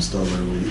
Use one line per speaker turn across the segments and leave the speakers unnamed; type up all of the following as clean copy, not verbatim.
start right away.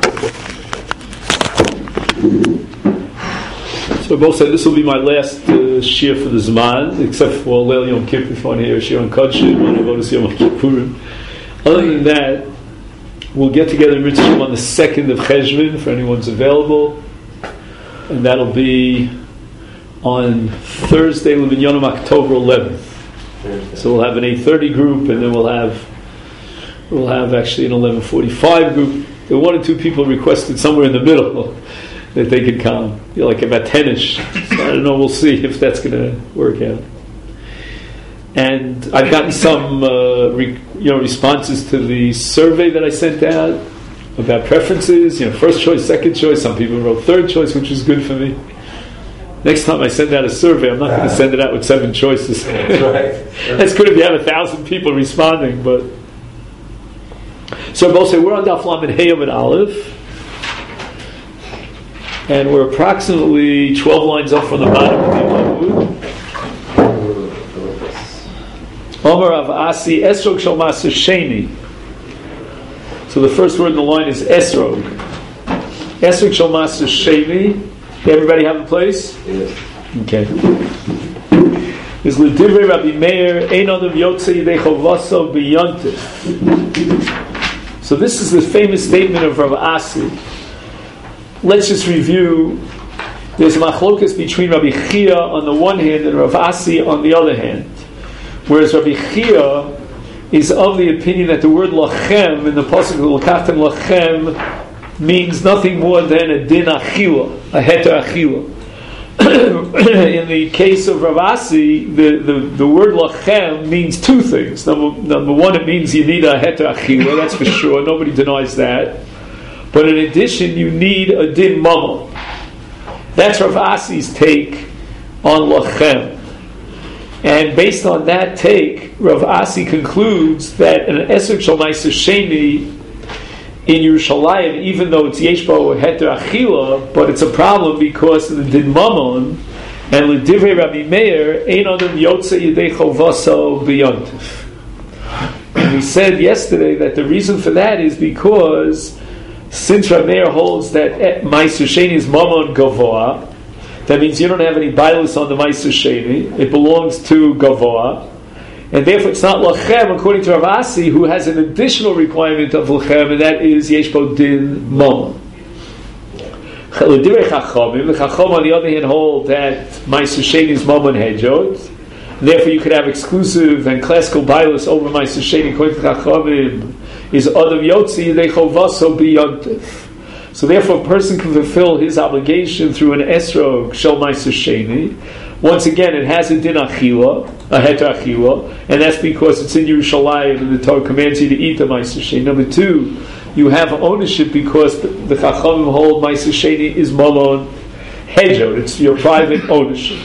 So I both said this will be my last shir for the Zman, except for Leil Yom Kippur, if I want to hear a shir on Kodshim, when I go to see Yom Kippurim. Other than that, we'll get together in Mitzvah on the 2nd of Cheshvan, if anyone's available, and that'll be on Thursday, Levinyonim, October 11th. So we'll have an 8:30 group, and then we'll have actually an 11:45 group. There were 1 or 2 people requested somewhere in the middle that they could come, like about 10ish. So I don't know. We'll see if that's going to work out. And I've gotten some, responses to the survey that I sent out about preferences. First choice, second choice. Some people wrote third choice, which is good for me. Next time I send out a survey, I'm not going to send it out with 7 choices.
That's right.
That's good if you have 1,000 people responding, but. So both say we're on Daf Lamed Hey Amud Aleph, and we're approximately 12 lines up from the bottom of the Amud. Omer Rav Asi Esrog Shel Maser Sheni. So the first word in the line is Esrog. Esrog Shel Maser Sheni. Everybody have a place?
Yes.
Okay. Is L'divrei Rabbi Meir Ein Adam Yotze Yidei Chovaso B'Yontif. So this is the famous statement of Rav Asi. Let's just review. There's a machlokas between Rabbi Chia on the one hand and Rav Asi on the other hand. Whereas Rabbi Chia is of the opinion that the word lachem in the pasuk L'kachtem lachem means nothing more than a din achila, a heter achila. In the case of Rav Asi, the word lachem means 2 things. Number one, it means you need a heter achila, that's for sure, nobody denies that. But in addition, you need a din mamon. That's Rav Asi's take on lachem. And based on that take, Rav Asi concludes that an esrog shel ma'aser sheni in Yerushalayim, even though it's yeshbo heter achila, but it's a problem because of the din mamon, and l'divrei Rabbi Meir ein adam yotze yidei chovaso b'yontif. And we said yesterday that the reason for that is because since Rabbi Meir holds that ma'aser sheni is mamon gavoa, that means you don't have any bailus on the ma'aser sheni; it belongs to gavoa. And therefore it's not lachem, according to Rav Asi, who has an additional requirement of lachem, and that is yeshbo din mamon. The Chacham, on the other hand, hold that ma'aser sheni is mamon hejot. Therefore you could have exclusive and classical bailus over ma'aser sheni, according to Chachamim, is adam yotzi yidei chovaso b'yontif. So therefore a person can fulfill his obligation through an esrog shel ma'aser sheni. Once again, it has a din achila, a heter achila, and that's because it's in Yerushalayim and the Torah commands you to eat the ma'aser sheni. Number 2, you have ownership because the Chachamim hold ma'aser sheni is mamon hejot. It's your private ownership.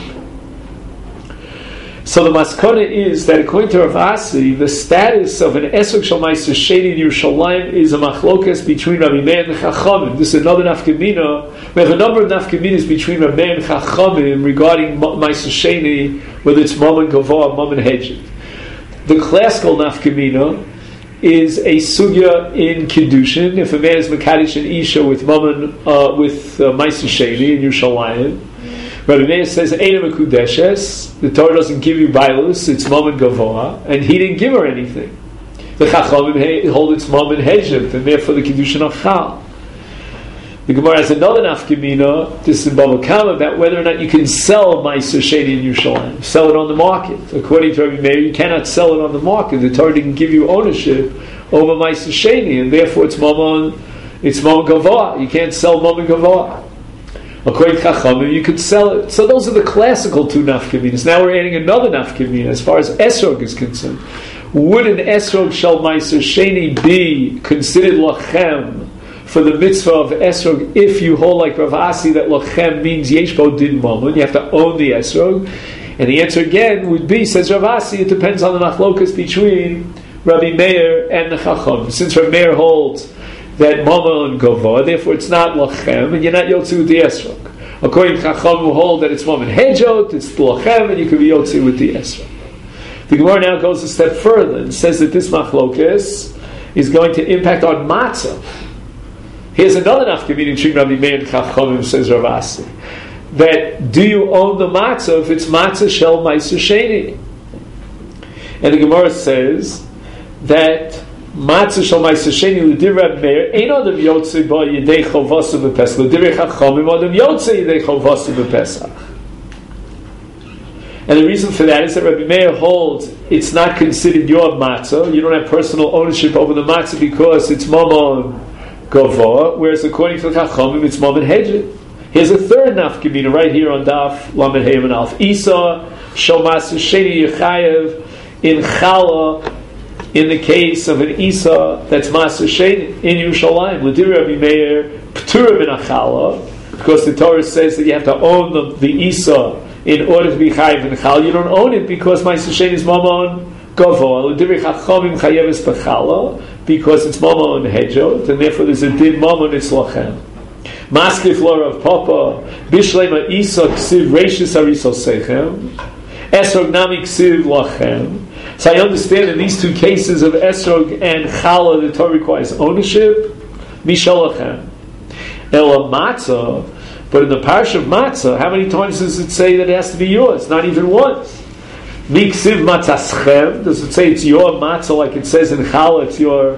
So the maskana is that according to Rav Asi, the status of an esrog shel ma'aser sheni in Yerushalayim is a machlokas between Rabbi Meir and the Chachamim. This is another nafkamina. We have a number of nafkaminas between Rabbi Meir and Chachamim regarding ma'aser sheni, whether it's mamon gavoa or mamon hejit. The classical nafkamina is a sugya in kiddushin. If a man is mekadosh an isha with mamon ma'aser sheni in Yerushalayim, Rabbi Meir says, Eina mekudeshes, the Torah doesn't give you bailus, it's mamon gavoa, and he didn't give her anything. The Chachamim hold its mamon hejit, and therefore the kiddushin achal. The Gemara has another nafkamina, this is in Bava Kama, about whether or not you can sell ma'aser sheni in Yerushalayim, sell it on the market. According to Rabbi Meir, you cannot sell it on the market. The Torah didn't give you ownership over ma'aser sheni, and therefore it's mamon gavoa. You can't sell mamon gavoa. According to Chachamim, you could sell it. So those are the classical 2 nafkaminas. Now we're adding another nafkamina as far as esrog is concerned. Would an esrog shel ma'aser sheni be considered lachem for the mitzvah of esrog if you hold like Rav Asi that lachem means yeshbo din mamon, you have to own the esrog? And the answer again would be, says Rav Asi, it depends on the machlokas between Rabbi Meir and the Chacham. Since Rabbi Meir holds that mamon gavoa, therefore it's not lachem, and you're not yotzi with the esrog. According to Chacham, who hold that it's mamon hejot, it's lachem, and you can be yotzi with the esrog. The Gemara now goes a step further and says that this machlokas is going to impact on matzah. Here's another nafkamina between Rabbi Meir and Chachamim, says Rav Asi, that do you own the matzah if it's matzah shel ma'aser sheni? And the Gemara says that matzah shel ma'aser sheni l'dir Rabbi Meir ein adam yotzei ba yedei chovasa b'Pesach l'dir Chachamim adam yotzei yedei chovasa b'Pesach. And the reason for that is that Rabbi Meir holds it's not considered your matzah. You don't have personal ownership over the matzah because it's mamon gavoa, whereas according to the Chachamim it's mamon hedjit. Here's a third nafkamina right here on Daf Lamed Hey and Alf. Isa shel ma'aser sheni yechayev in chala, in the case of an Isa that's ma'aser sheni in Yerushalayim. L'dir Rabbi Meir p'tura min achala, because the Torah says that you have to own the Isa in order to be chayiv in chala. You don't own it because ma'aser sheni is mamon gavoa. L'dir Chachamim chayeves b'chala because it's mamon hedjot, and therefore there's a din mamon it's lachem. Maskif Lora of Papa, Bishlema Isa Ksiv Reishis Arisal Sechem, Esrog Nami Ksiv Lachem. So I understand in these two cases of Esrog and Chala, the Torah requires ownership, Mishal Lachem. Ela Matzah, but in the parish of Matzah, how many times does it say that it has to be yours? Not even once. Miksiv Matzaschem, does it say it's your Matzah like it says in Chala, it's your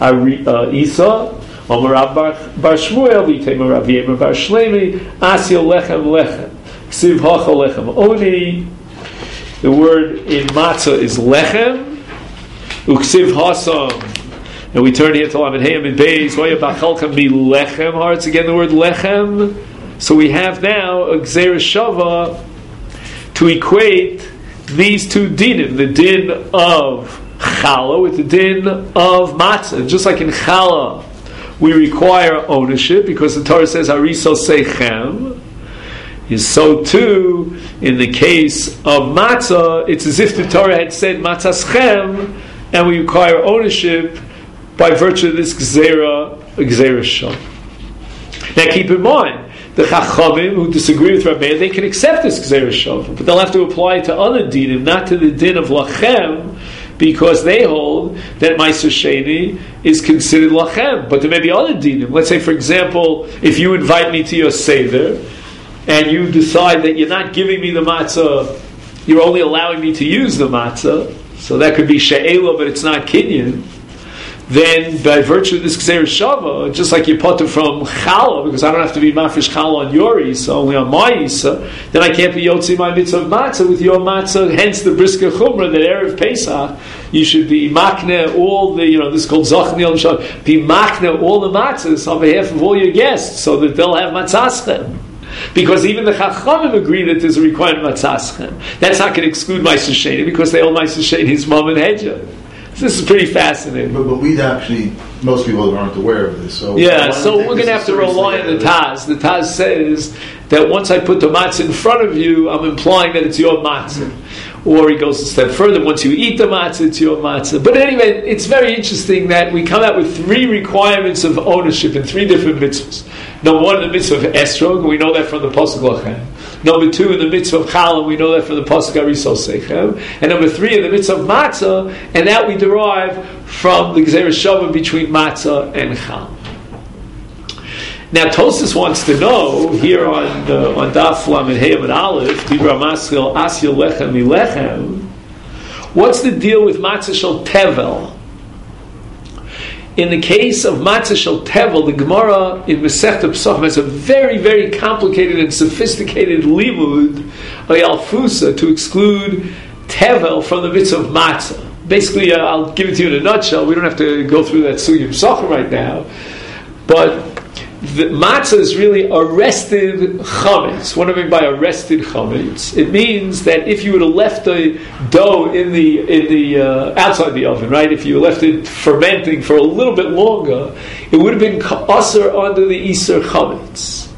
Isa? Omer Bar Shmuel, V'yitema Rav Yemer Bar Shlemi, Asya Lechem Lechem, Ksiv Hacha Lechem Oni. The word in matzah is Lechem, Uksiv Hasam. And we turn here to Lamed Hey and Beis, Vaya Bachalchem Mi Lechem Hearts. Again, the word Lechem. So we have now a Gzeira Shava to equate these two dinim, the din of Chala with the din of matzah. Just like in Chala, we require ownership because the Torah says Harisal Seichem. Is so too in the case of matzah. It's as if the Torah had said matzaschem, and we require ownership by virtue of this gzeira sham. Now keep in mind, the Chachamim who disagree with Rabbi, they can accept this gzeira sham, but they'll have to apply it to other dinim, not to the din of lachem, because they hold that Ma'aser Sheni is considered lachem. But there may be other dinim. Let's say, for example, if you invite me to your seder, and you decide that you're not giving me the matzah, you're only allowing me to use the matzah, so that could be she'ela, but it's not kinyan, then by virtue of this gzeira shava, just like you potter from challah, because I don't have to be mafresh challah on your isa, only on my isa, then I can't be yotzi my mitzvah of matzah with your matzah, hence the brisker chumrah that Erev Pesach, you should be makne all the, this is called Zachnei al Shah, be makne all the matzahs on behalf of all your guests, so that they'll have matzaschem. Because even the Chachamim agree that there's a requirement matzaschem. That's not going to exclude Ma'aser Sheni, because they hold Ma'aser Sheni's mom and hedja. This is pretty fascinating.
But we'd actually, most people aren't aware of this. So
so we're going to have to rely on the Taz. The Taz says that once I put the matzah in front of you, I'm implying that it's your matzah. Or he goes a step further, once you eat the matzah, it's your matzah. But anyway, it's very interesting that we come out with three requirements of ownership in three different mitzvahs. Number one, in the mitzvah of Esrog, we know that from the Pasuk Lachem. Number two, in the mitzvah of Challah, we know that from the Pasuk Arisal Seichem. And number three, in the mitzvah of Matzah, and that we derive from the Gzeira Shava between Matzah and Challah. Now, Tosfos wants to know, here on Daf Lamed Hey and Aleph, Dibra Maskil Asya Lechem Milechem, what's the deal with Matzah Shel Tevel? In the case of Matzah Shel Tevel, the Gemara in Masechta Pesachim has a very, very complicated and sophisticated limud, a Alfusa, to exclude Tevel from the mitzvah of Matzah. Basically, I'll give it to you in a nutshell. We don't have to go through that Sugya Pesachim right now. But the matzah is really arrested chametz. What do I mean by arrested chametz? It means that if you would have left the dough in the outside the oven, right? If you left it fermenting for a little bit longer, it would have been asur under the Isur chametz.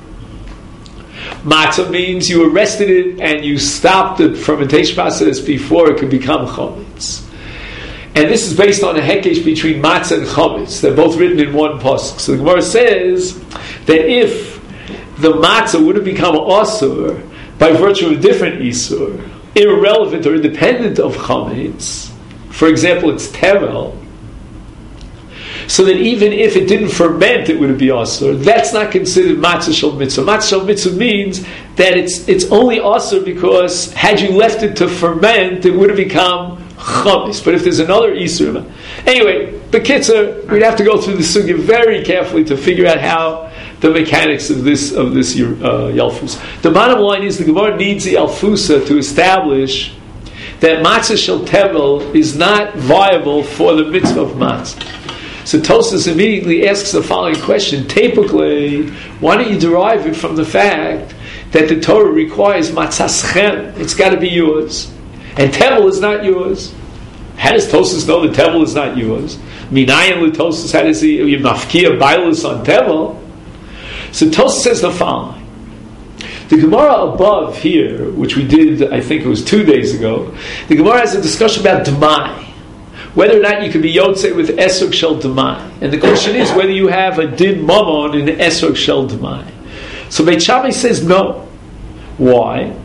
Matzah means you arrested it and you stopped the fermentation process before it could become chametz. And this is based on a hekesh between matzah and chametz. They're both written in one pasuk. So the Gemara says that if the matzah would have become asur by virtue of a different isur, irrelevant or independent of chametz, for example, it's tevel, so that even if it didn't ferment, it would be asur. That's not considered matzah shel mitzvah. Matzah shel mitzvah means that it's only asur because had you left it to ferment, it would have become chametz. But if there's another isur, anyway, b'kitzur, we'd have to go through the sugya very carefully to figure out how the mechanics of this yalfus. The bottom line is the Gemara needs the yalfusa to establish that matzah shel tevel is not viable for the mitzvah of matzah. So Tosfos immediately asks the following question: typically, why don't you derive it from the fact that the Torah requires matzaschem? It's got to be yours, and tevel is not yours. How does Tosfos know that tevel is not yours? Minayin l'Tosfos, how does he mafkia bailus on tevel? So Tosfos says the following: the Gemara above here, which we did, I think it was 2 days ago, the Gemara has a discussion about demai, whether or not you can be yotzei with esrog shel demai, and the question is whether you have a din mamon in esrog shel demai. So Beit Shammai says no. Why?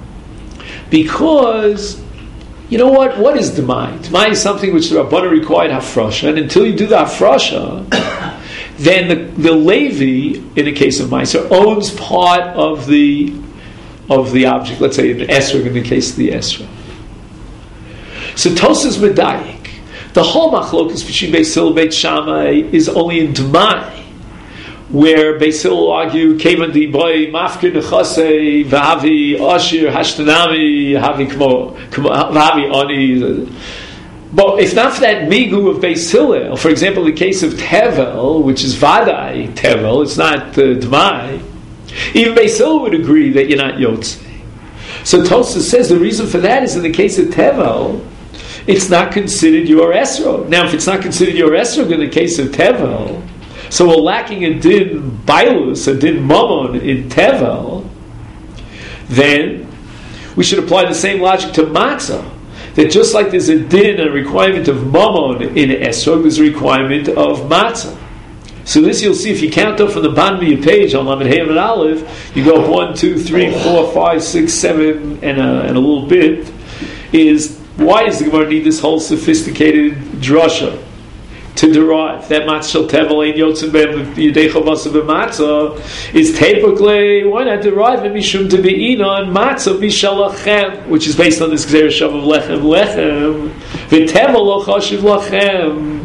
Because you know what? What is demai? Demai is something which the Rabbanan required hafrasha, and until you do the hafrasha, then the Levi, in the case of Meiser, owns part of the object. Let's say an esrog in the case of the esrog. So Tosfos medayik. The whole machlokas between Beis Hillel and Beit Shammai is only in demai, where Beis Hillel will argue kevan di boy mafkir nechasei v'havi ashir hashtanami havi kmo v'havi ani. But if not for that migu of Beis Hillel, for example, the case of tevel, which is vadai tevel, it's not demai. Even Beis Hillel would agree that you're not yotzei. So Tosfos says the reason for that is in the case of tevel, it's not considered your esrog. Now, if it's not considered your esrog in the case of tevel, so we're lacking a din bailus, a din mamon in tevel, then we should apply the same logic to matzah. That just like there's a din, a requirement of mamon in esrog, there's a requirement of matzah. So this you'll see if you count up from the bottom of your page on Lamed Hey and Aleph, you go up 1, 2, 3, 4, 5, 6, 7, and a little bit. Why does the Gemara need this whole sophisticated drasha to derive that matzah shel tevel ein yotzim be'em yedei chavasa b'matzah? Is typically, why not derive it mishum to be inon matzah mishalachem, which is based on this gzera shav of lechem v'tevel lo chashiv lachem.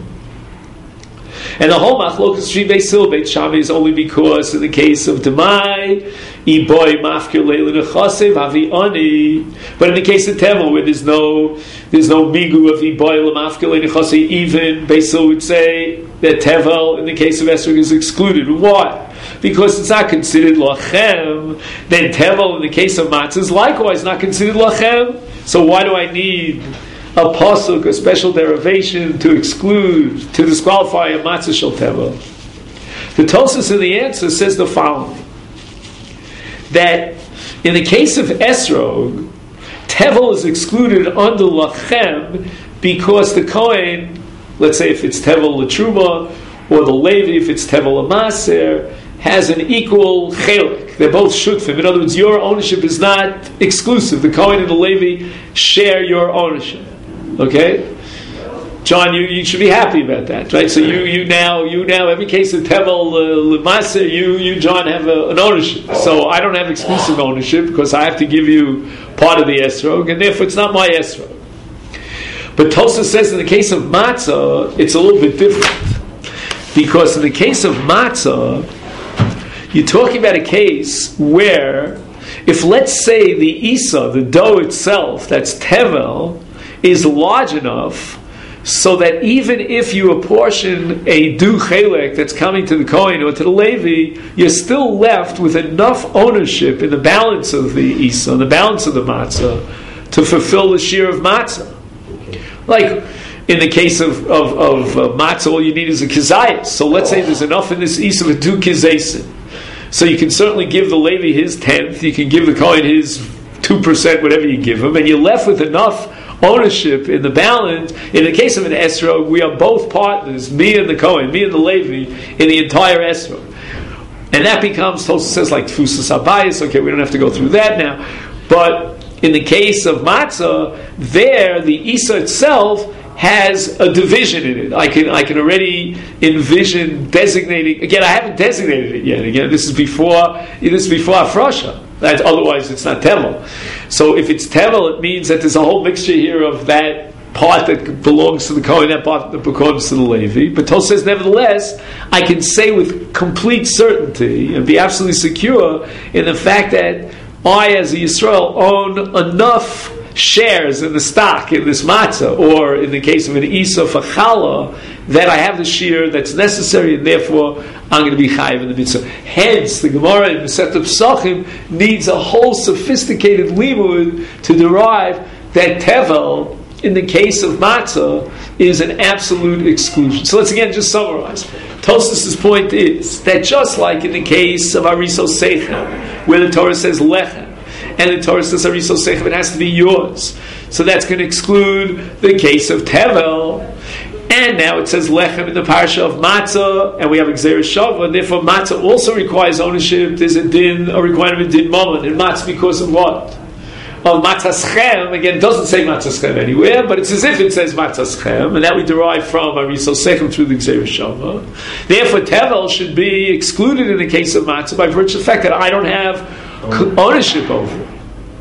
And the whole machlokas between Beis Hillel Beit Shammai is only because in the case of demai, iboy mafkir leilin echasev havi ani. But in the case of tevel, where there's no migu of iboy lemafkir leilin echasev, even Beis Hillel would say that tevel in the case of esrog is excluded. Why? Because it's not considered lachem. Then tevel in the case of matzah is likewise not considered lachem. So why do I need a pasuk, a special derivation to exclude, to disqualify a matzah shel tevel? The Tosfos in the answer says the following: that in the case of esrog, tevel is excluded under lachem because the kohen, let's say if it's tevel l'truma, or the levi if it's tevel l'maser, has an equal chelik. They're both shutfim. In other words, your ownership is not exclusive. The kohen and the levi share your ownership. Okay, John, you should be happy about that, right? So you now every case of tevel l'maser, you John have an ownership. So I don't have exclusive ownership because I have to give you part of the esrog, and therefore it's not my esrog. But Tosfos says in the case of matzah, it's a little bit different, because in the case of matzah, you're talking about a case where, if let's say the isa, the dough itself, that's tevel, is large enough so that even if you apportion a du chelek that's coming to the kohen or to the levi, you're still left with enough ownership in the balance of the isa, the balance of the matzah, to fulfill the shear of matzah. Like in the case of matzah, all you need is a kizayis. So let's say there's enough in this isa of 2 kizayin. So you can certainly give the levi his 10th, you can give the kohen his 2%, whatever you give him, and you're left with enough ownership in the balance. In the case of an esrog, we are both partners, me and the kohen, me and the levi, in the entire esrog. And that becomes, Tosfos says, like tfusas habayis. Okay, we don't have to go through that now. But in the case of matzah, there, the isa itself has a division in it. I can already envision designating. Again, I haven't designated it yet. Again, this is before Afrosha. Otherwise, it's not Tevel. So if it's Tevel, it means that there's a whole mixture here of that part that belongs to the Kohen, that part that belongs to the Levi. But Tos says, nevertheless, I can say with complete certainty and be absolutely secure in the fact that I, as a Yisrael, own enough shares in the stock in this matzah, or in the case of an Isa for challah, that I have the shear that's necessary, and therefore I'm going to be chayiv in the mitzvah. Hence, the Gemara in Masechet Pesachim needs a whole sophisticated limud to derive that tevel, in the case of matzah, is an absolute exclusion. So let's again just summarize. Tosfos' point is that just like in the case of Ariso Seichem, where the Torah says lechem, and the Torah says Ariso Seichem, it has to be yours. So that's going to exclude the case of tevel. And now it says lechem in the parasha of matzah, and we have Gzeirah Shavah, and therefore matzah also requires ownership. There's a requirement of din mammon, and matzah because of what? Of matzah schem. Again, it doesn't say matzah schem anywhere, but it's as if it says matzah schem, and that we derive from Ariso Seichem through the Gzeirah Shavah. Therefore, tevel should be excluded in the case of matzah by virtue of the fact that I don't have ownership over it.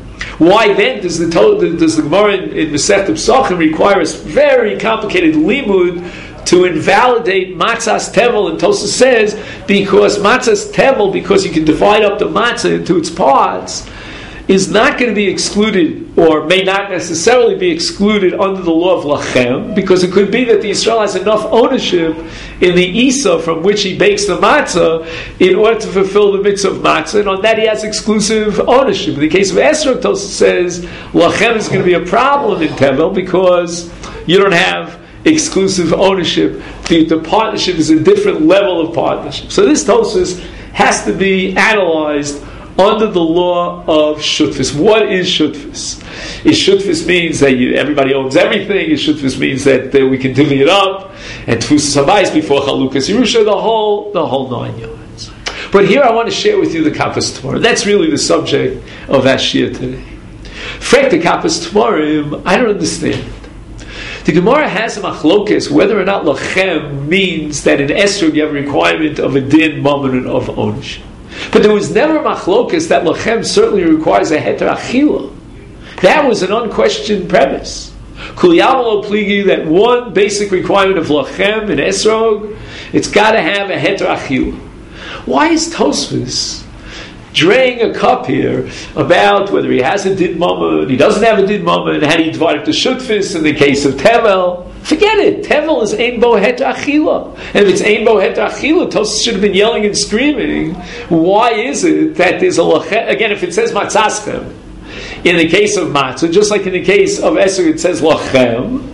Why then does the Gemara in Masechet Pesachim require a very complicated limud to invalidate matzah's tevel? And Tosfos says because matzah's tevel, because you can divide up the matzah into its parts, is not going to be excluded, or may not necessarily be excluded under the law of lachem, because it could be that the Yisrael has enough ownership in the Isa from which he bakes the matzah in order to fulfill the mitzvah of matzah, and on that he has exclusive ownership. In the case of Esrog, Tosfos says lachem is going to be a problem in Tevel because you don't have exclusive ownership. The partnership is a different level of partnership. So this Tosfos has to be analyzed under the law of shutfus. What is shutfus? Is shutfus means that everybody owns everything? Is shutfus means that we can divvy it up? And tfus sabayis before chalukas Yerusha, the whole 9 yards. But here I want to share with you the Kappas Tamarim. That's really the subject of that shir today. Frek the Kappas Tamarim, I don't understand. The Gemara has a machlokes whether or not lachem means that in Esrog you have a requirement of a din mammon of ownership. But there was never machlokas that lachem certainly requires a heter achila. That was an unquestioned premise. Kuliyavalo pligi, that one basic requirement of lachem in Esrog, it's got to have a heter achila. Why is Tosfos draying a cup here about whether he has a din mammon, he doesn't have a din mammon, how do you divide up the shutfis in the case of tevel? Forget it. Tevel is ein bo het achila. And if it's ein bo het achila, Tosfos should have been yelling and screaming. Why is it that there's a lachem? Again, if it says matzaschem, in the case of matzah, just like in the case of Esrog it says lachem,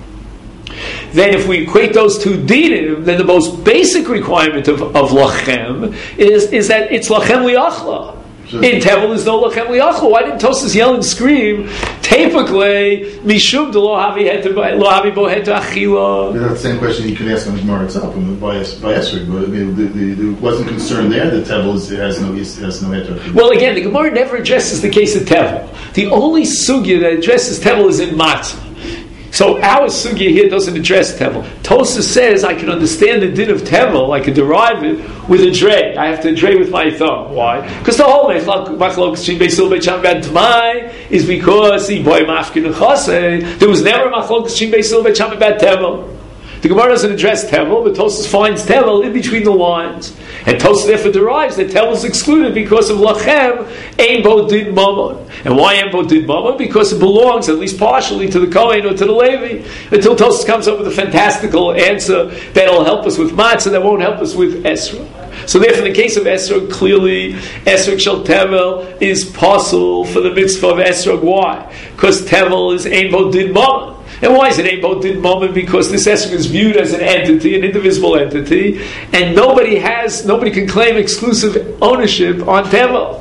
then if we equate those two dinim, then the most basic requirement of lachem is that it's lachem liachla. In Tevel there's no lachem liachla. Why didn't Tosfos yell and scream? Typically, mishum de lo havi bo het achila.
That's the same question you could ask on the Gemara itself, by Esrog. But there wasn't concern there that Tevel has no het achila.
Well, again, the Gemara never addresses the case of Tevel. The only sugya that addresses Tevel is in matzah. So our sugya here doesn't address Tevel. Tosfos says I can understand the din of Tevel, I can derive it with a dray. I have to dray with my thumb. Why? Because the whole machlokes between Beisil Beicham and Tmai is because the boy mafkin and chasei. There was never a machlokes between Beisil Beicham and Tevel. The Gemara doesn't address Tevel, but Tosfos finds Tevel in between the lines. And Tosfos therefore derives that Tevel is excluded because of lachem ein bo din mammon. And why ein bo din mammon? Because it belongs, at least partially, to the Kohen or to the Levi. Until Tosfos comes up with a fantastical answer that'll help us with matzah, that won't help us with Esrog. So therefore, in the case of Esrog, clearly Esrog shel Tevel is possible for the mitzvah of Esrog. Why? Because Tevel is ein bo din mammon. And why is it ein bo din mammon? Because this Esrog is viewed as an entity, an indivisible entity, and nobody can claim exclusive ownership on Tevel.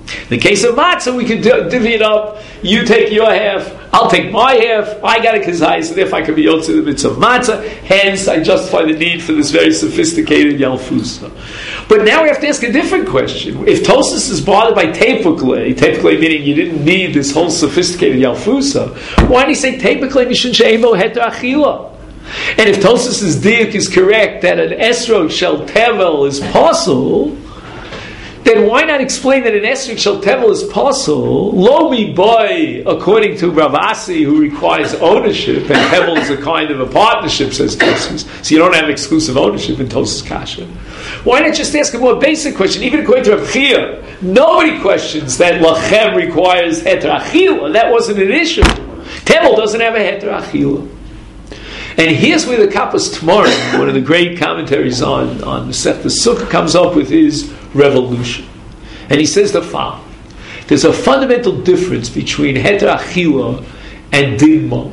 In the case of matzah, we could divvy it up. You take your half, I'll take my half. I got a kazai, so therefore I could be yotze the mitzvah of matzah. Hence, I justify the need for this very sophisticated yalfusa. But now we have to ask a different question. If Tosfos is bothered by tepuklei meaning you didn't need this whole sophisticated yalfusa, why did he say tepuklei mishun she'emo heter achila? And if Tosfos' diuk is correct that an esrog shel tevel is possible, then why not explain that an esrog shel tevel is possible? Lo mi boy, according to Rav Asi, who requires ownership, and tevel is a kind of a partnership, says Tosfos. So you don't have exclusive ownership in Tosfos Kasha. Why not just ask a more basic question? Even according to Rav Chia, nobody questions that lachem requires heter achila. That wasn't an issue. Tevel doesn't have a heter achila. And here's where the Kappas Tamarim, one of the great commentaries on Masechta Sukkah, comes up with his revolution. And he says the following. There's a fundamental difference between heter achila and din mo.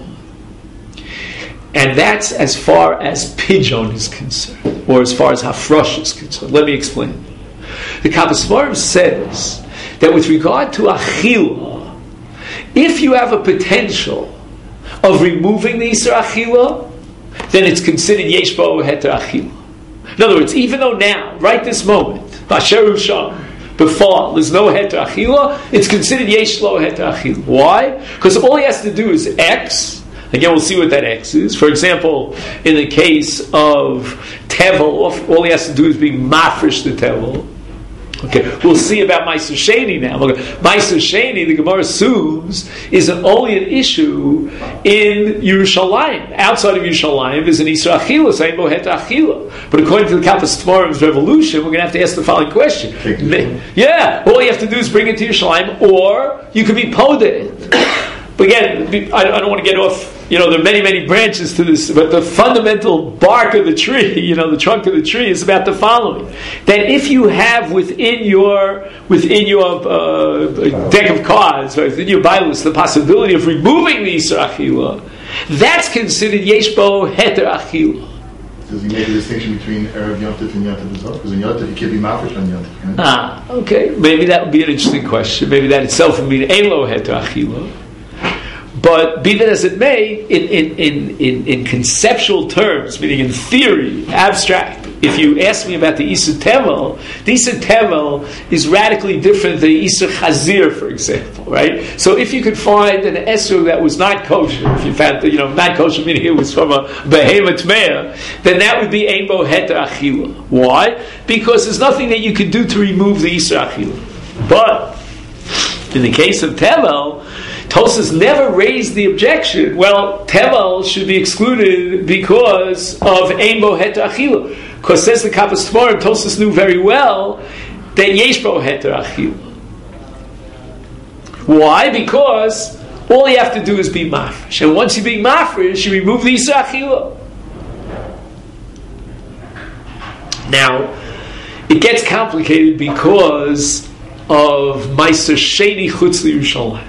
And that's as far as pidyon is concerned, or as far as hafrosh is concerned. Let me explain. The Kappas Tamarim says that with regard to achila, if you have a potential of removing the Yisur achila, then it's considered yesh bo heter achila. In other words, even though now, right this moment, b'asher sham, before there's no heter achila, it's considered yesh lo heter achila. Why? Because all he has to do is X. Again, we'll see what that X is. For example, in the case of tevel, all he has to do is be mafresh the tevel. Okay, we'll see about Ma'aser Sheni now. Ma'aser Sheni, the Gemara assumes, is only an issue in Yerushalayim. Outside of Yerushalayim is an Isra Achila, saying Bohet Achila. But according to the Kappas Tamarim's revolution, we're going to have to ask the following question. Yeah, all you have to do is bring it to Yerushalayim, or you could be poded. But again, I don't want to get off. There are many, many branches to this, but the fundamental bark of the tree, the trunk of the tree, is about the following: that if you have within your deck of cards, right, within your Bible, the possibility of removing the Yisur Achila, that's considered yesh bo heter achila.
Does he make a distinction between Erev Yontif and Yontif as well? Because in Yontif you can't be mafresh on Yontif.
Okay. Maybe that would be an interesting question. Maybe that itself would mean ein lo heter achila. But be that as it may, in conceptual terms, meaning in theory, abstract, if you ask me about the Isur Tevel, the Isur Tevel is radically different than the Isur Chazir, for example, right? So if you could find an Esrog that was not kosher, if you found, not kosher meaning it was from a behemoth mea, then that would be Ein Bo Heter Achila. Why? Because there's nothing that you could do to remove the Isur Achila. But in the case of Tevel, Tosfos never raised the objection, well, Tevel should be excluded because of Ein Bo Heter Achila. Because says the Kappas Tamarim, Tosfos knew very well that Yesh Bo Heter Achila. Why? Because all you have to do is be mafresh. And once you be mafresh, you remove the Yisur Achila. Now, it gets complicated because of Ma'aser Sheni Chutz Yerushalayim.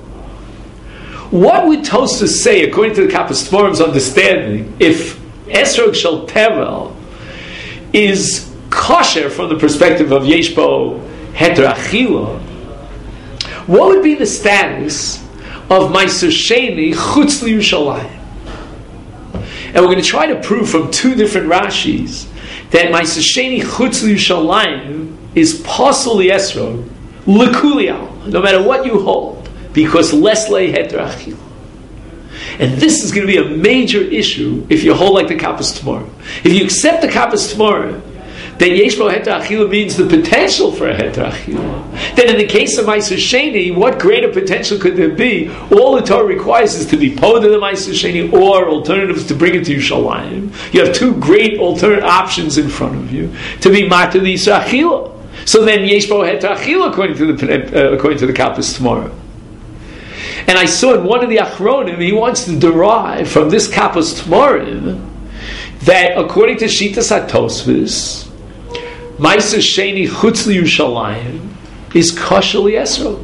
What would Tosfos say, according to the Kappas Tamarim's understanding, if Esrog Shel Tevel is kosher from the perspective of Yesh Bo Heter Achila? What would be the status of Ma'aser Sheni Chutz Yerushalayim? And we're going to try to prove from two different Rashis that Ma'aser Sheni Chutz Yerushalayim is Pasol Esrog L'Kuli Al, no matter what you hold. Because less lay heter achila. And this is going to be a major issue if you hold like the Kappas Tamarim. If you accept the Kappas Tamarim, then yesh bo heter achila means the potential for a heter achila. Then in the case of Ma'aser Sheni, what greater potential could there be? All the Torah requires is to be pod of the Ma'aser Sheni, or alternatives to bring it to Yerushalayim. You have two great alternate options in front of you to be matir the Yisur Achila. So then yesh bo heter achila according to the Kappas Tamarim. And I saw in one of the Achronim, he wants to derive from this Kappas Tamarim that according to Shitas HaTosfos, Ma'aser Sheni Chutz Yerushalayim is kosher li'esrog.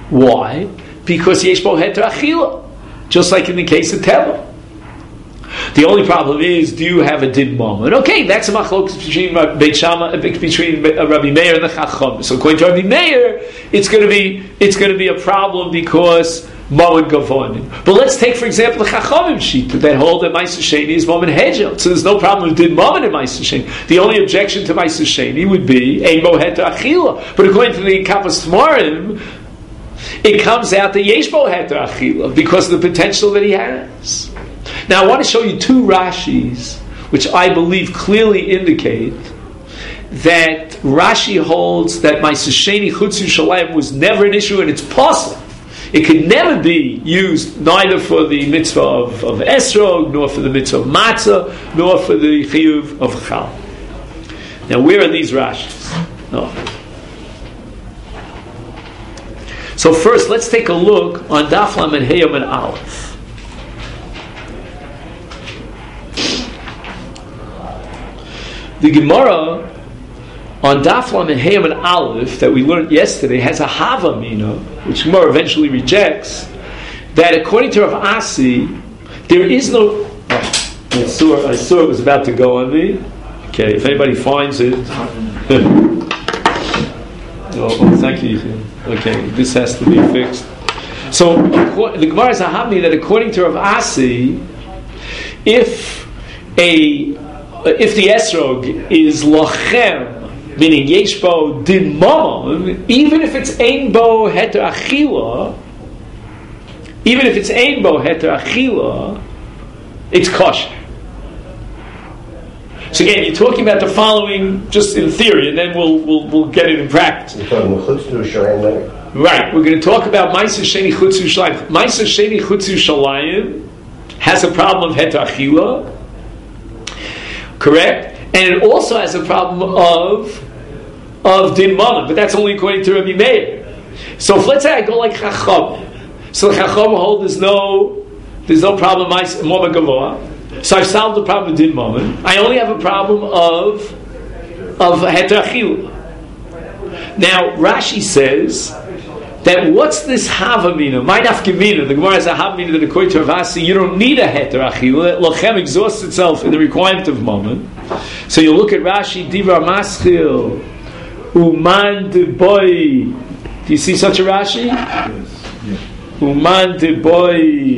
Why? Because yesh bo heter achila, just like in the case of Tevel. The only problem is, do you have a din moment? Okay, that's a machlokas between Beit Shammai, between Rabbi Meir and the Chacham. So according to Rabbi Meir, it's going to be a problem because Moed Gavonim. But let's take, for example, the Chachamim sheet that hold that Ma'aser Sheni is Moed Hegel. So there's no problem with din moment in Ma'aser Sheni. The only objection to Ma'aser Sheni would be Ein Bo Heter Achila. But according to the Kapas Tamarim, it comes out that Yesh Bo Heter Achila because of the potential that he has. Now I want to show you two Rashis, which I believe clearly indicate that Rashi holds that Ma'aser Sheni Chutz Yerushalayim was never an issue, and it's possible. It could never be used neither for the mitzvah of esrog, nor for the mitzvah of matzah, nor for the chiyuv of chal. Now, where are these Rashis? No. So first, let's take a look on Daf Lamed Heyam and Aleph. The Gemara on Daf Lamed Heyam and Aleph that we learned yesterday has a Hava Mina, which Gemara eventually rejects, that according to Rav Asi, there is no... I saw it was about to go on me. Okay, if anybody finds it... oh, thank you. Okay, this has to be fixed. So, the Gemara is a Hava Mina that according to Rav Asi, if the esrog is lochem, meaning yesh bo din mamon, even if it's ein bo heter achila, it's kosher. So again, you're talking about the following, just in theory, and then we'll get it in practice.
You're talking about chutz Yerushalayim.
Right, we're going to talk about Ma'aser Sheni Chutz Yerushalayim. Ma'aser Sheni Chutz Yerushalayim has a problem of heter achila, correct? And it also has a problem of din mammon, but that's only according to Rabbi Meir. So if let's say I go like Chacham, so Chacham hold there's no problem Moed Gavoa. So I've solved the problem of din mammon. I only have a problem of heter achila. Now Rashi says that what's this havamina? My nafkamina. The Gemara has a havamina that according to Rav Asi, you don't need a heter achila. Lochem exhausts itself in the requirement of mammon. So you look at Rashi, Divar Maschil, Uman de boy. Do you see such a Rashi? Yes. Uman de boy.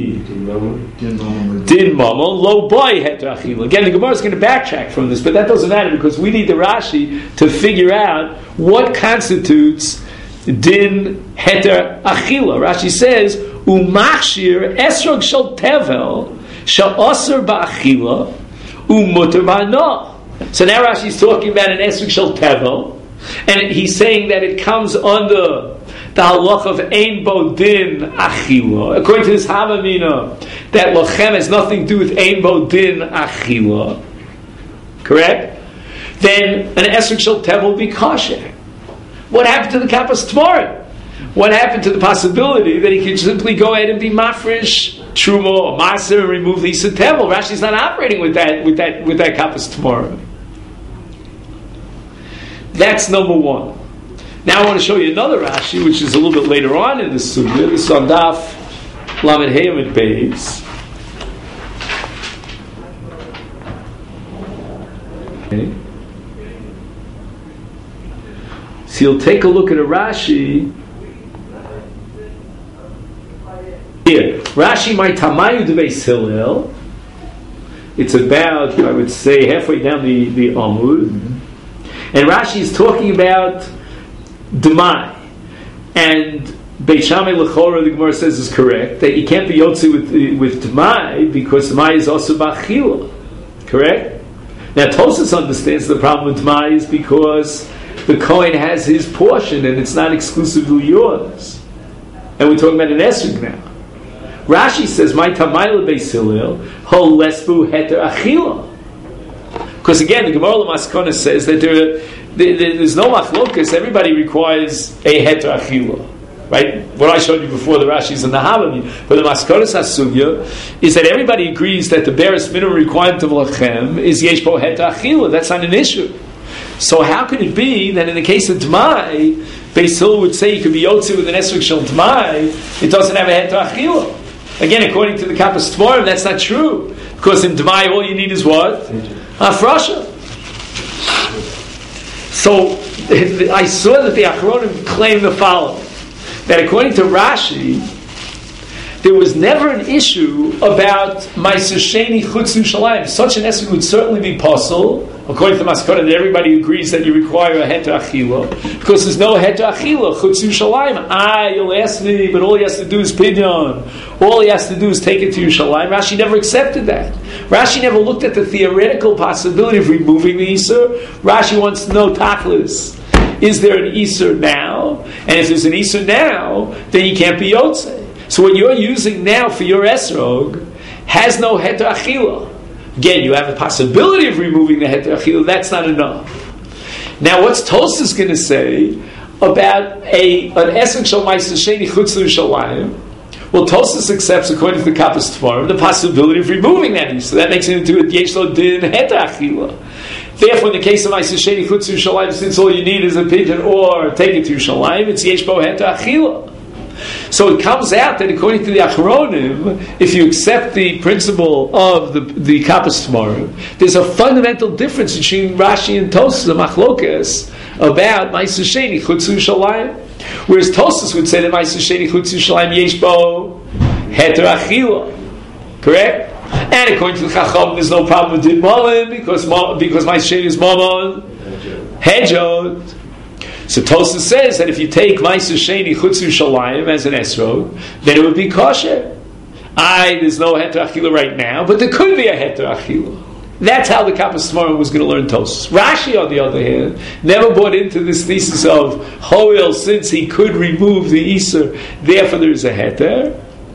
Din mamon, lo boy heter achila. Again, the Gemara is going to backtrack from this, but that doesn't matter because we need the Rashi to figure out what constitutes din heter achila. Rashi says, Umachshir esrog shel tevel shel osir ba'achila umuter ba'no. So now Rashi is talking about an esrog shel tevel, and he's saying that it comes under the halach of ein bo din achila. According to this havamina, that lochem has nothing to do with ein bo din achila. Correct? Then an esrog shel tevel will be kosher. What happened to the Kapas Tamarim? What happened to the possibility that he could simply go ahead and be mafresh truma or maser and remove the Isa Tevel? Rashi's not operating with that Kapas Tamarim. That's number one. Now I want to show you another Rashi, which is a little bit later on in the sugya. This is on Daf Lamed Heyam and Beis. Okay. So you'll take a look at a Rashi here. Rashi my Tamayu de Beis Hillel. It's about, I would say, halfway down the Amud. And Rashi is talking about Demai. And Beit Shammai L'chora, the Gemara says, is correct, that you can't be Yotzi with Demai because Demai is also Bachila. Correct? Now Tosas understands the problem with Demai is because the Kohen has his portion and it's not exclusively yours. And we're talking about an esrog now. Rashi says, my Tamayla Beis Hillel, Hol Lesbu Heter Achila. Because again, the Gemara L'Maskona says that there's no machlokas, everybody requires a Heter Achila. Right? What I showed you before, the Rashi's and the Havamim. But the Maskonas HaSugya is that everybody agrees that the barest minimum requirement of Lachem is Yesh Bo Heter Achila. That's not an issue. So how could it be that in the case of T'mai, Beis Hillel would say you could be Yotzi with an esrog shel T'mai, it doesn't have a Heter Achila? Again, according to the Kappas Tvorim, that's not true. Because in Dmai, all you need is what? Hafrasha. So, I saw that the Achronim claim the following. That according to Rashi, there was never an issue about Ma'aser Sheni Chutz Yerushalayim. Such an esrog would certainly be possible, according to Maskana, that everybody agrees that you require a Heter Achila, because there's no Heter Achila, Chutz Yerushalayim. You'll ask me, but all he has to do is Pidyon. All he has to do is take it to Yerushalayim. Rashi never accepted that. Rashi never looked at the theoretical possibility of removing the Isur. Rashi wants to know Tachlis. Is there an Isur now? And if there's an Isur now, then you can't be Yotzei. So what you're using now for your esrog has no heter achila. Again, you have the possibility of removing the heter achila. That's not enough. Now, what's Tosfos going to say about an esrog shel ma'aser sheni chutz l'Yerushalayim? Well, Tosfos accepts, according to the Kappas Tvorim, the possibility of removing that. So that makes it into a yesh lo din heter achila. Therefore, in the case of ma'aser sheni chutz l'Yerushalayim, since all you need is a pigeon or take it to Yerushalayim, it's yesh bo heter achila. So it comes out that according to the Achronim, if you accept the principle of the Kappas Tvorim, there's a fundamental difference between Rashi and Tosfos, the Machlokes, about Ma'aser Sheni Chutz Yerushalayim. Whereas Tosfos would say that Ma'aser Sheni Chutz Yerushalayim yesh bo heter achila. Correct? And according to the Chacham, there's no problem with Din Molim because Ma'aser Sheni is Momon Hedjot. So Tosfos says that if you take Ma'aser Sheni Chutz Yerushalayim as an esrog, then it would be kosher. There's no heter achila right now, but there could be a heter achila. That's how the Kappas Tvorim was going to learn Tosfos. Rashi, on the other hand, never bought into this thesis of Hoel, since he could remove the Isur, therefore there is a heter.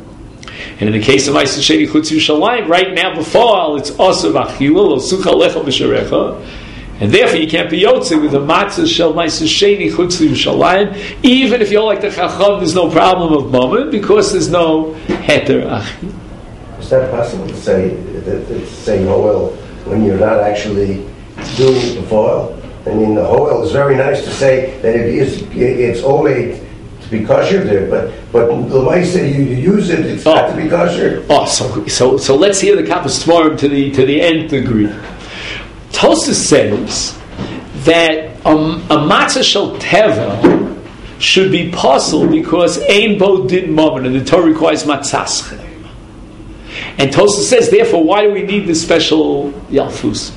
And in the case of Ma'aser Sheni Chutz Yerushalayim, right now before it's Asav Achila, Lo Sucha Lecha B'Sharecha, and therefore you can't be Yotzei with the Matzah Shel Ma'aser Sheni Chutz Yerushalayim, even if you're like the Chacham, there's no problem of moment, because there's no Heter Achila.
Is that possible to say Hoel when you're not actually doing the foil? I mean, the Hoel is very nice to say that it's only to be kosher there, but the way you use it, it's got to be kosher.
So let's hear the Kappas Tvorim to the nth degree. Tosfos says that a matzah shel tevel should be possible because ein bo din moment, and the Torah requires matzaschem. And Tosfos says, therefore, why do we need this special yalfus?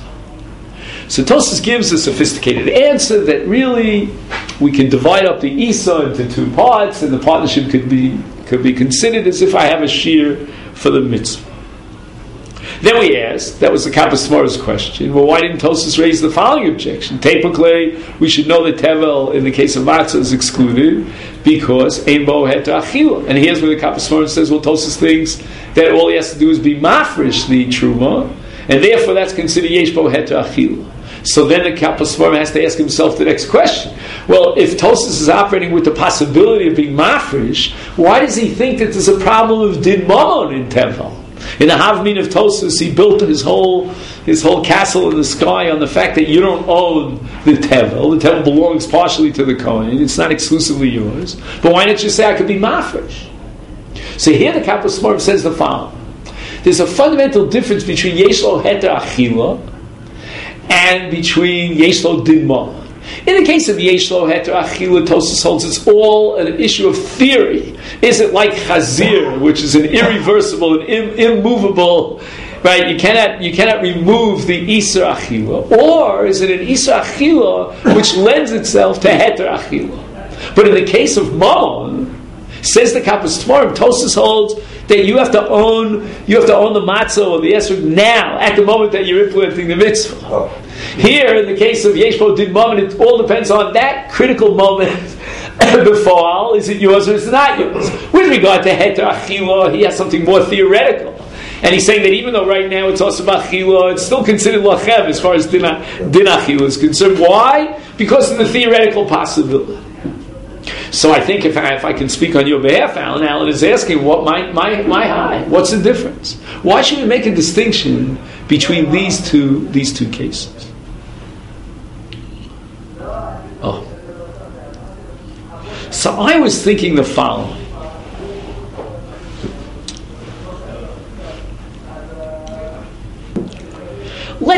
So Tosfos gives a sophisticated answer that really we can divide up the Isa into two parts, and the partnership could be considered as if I have a shear for the mitzvah. Then we asked, that was the Kappas Tvorim's question, well, why didn't Tosfos raise the following objection? Typically, we should know that Tevel, in the case of Matzah, is excluded because Ein Bo Heter Achila. And here's where the Kappas Tvorim says, well, Tosfos thinks that all he has to do is be mafresh the Truma, and therefore that's considered Yesh Bo Heter Achila. So then the Kappas Tvorim has to ask himself the next question. Well, if Tosfos is operating with the possibility of being mafresh, why does he think that there's a problem of Din Mamon in Tevel? In the Havmin of Tosfos, he built his whole castle in the sky on the fact that you don't own the Tevel. The Tevel belongs partially to the Kohen. It's not exclusively yours. But why don't you say I could be mafresh? So here the Kappas Tvorim says the following. There's a fundamental difference between Yesh Lo Heter Achila and between Yesh Lo Din Mamon. In the case of Yesh Lo Heter Achila, Tosfos holds it's all an issue of theory. Is it like Chazir, which is an irreversible and immovable, right? You cannot remove the Isur Achila. Or is it an Isur Achila which lends itself to Heter Achila? But in the case of Mamon, says the Kappas Tvorim, Tosfos holds that you have to own the matzah or the esrog now, at the moment that you're implementing the mitzvah. Here, in the case of Yesh Bo Din Mamon, it all depends on that critical moment before, is it yours or is it not yours? With regard to Heter Achila, he has something more theoretical. And he's saying that even though right now it's also Achila, it's still considered Lachem as far as Din Achila is concerned. Why? Because of the theoretical possibility. So I think if I can speak on your behalf, Alan is asking, what my high? What's the difference? Why should we make a distinction between these two cases? So I was thinking the following.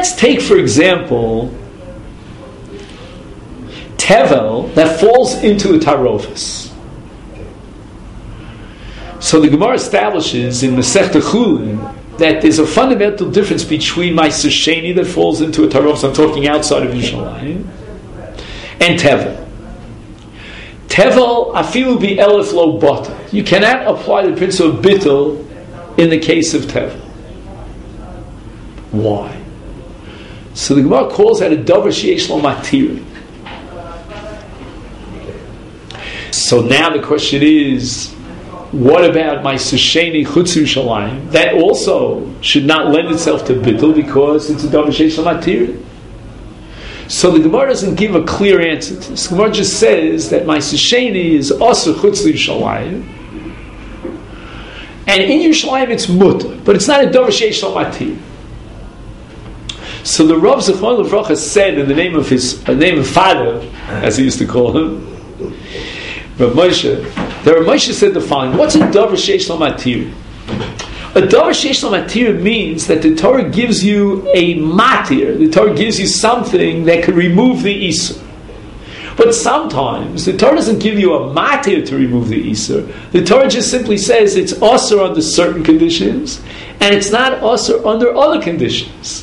let's take, for example, tevel that falls into a tarovis. So the Gemara establishes in Masechta Chulin that there's a fundamental difference between Meiser Sheni that falls into a tarovis, I'm talking outside of Yerushalayim, and tevel. Tevel afilu bi elef lo bata. You cannot apply the principle of bittul in the case of tevel. Why? So the Gemara calls that a davar sheyesh lo matir. So now the question is, what about my Sheni Chutz Yerushalayim? That also should not lend itself to bittul because it's a davar sheyesh lo matir. So the Gemara doesn't give a clear answer to this. The Gemara just says that my Sheni is also Chutz Yerushalayim, and in Yerushalayim it's mutter, but it's not a davar sheyesh lo matir. So the Rav Zechron Levracha said in the name of his father, as he used to call him, Rav Moshe, that Rav Moshe said the following: what's a davar sheyesh lo matir? A davar sheyesh lo matir means that the Torah gives you a matir. The Torah gives you something that can remove the isur. But sometimes the Torah doesn't give you a matir to remove the isur. The Torah just simply says it's asur under certain conditions, and it's not asur under other conditions.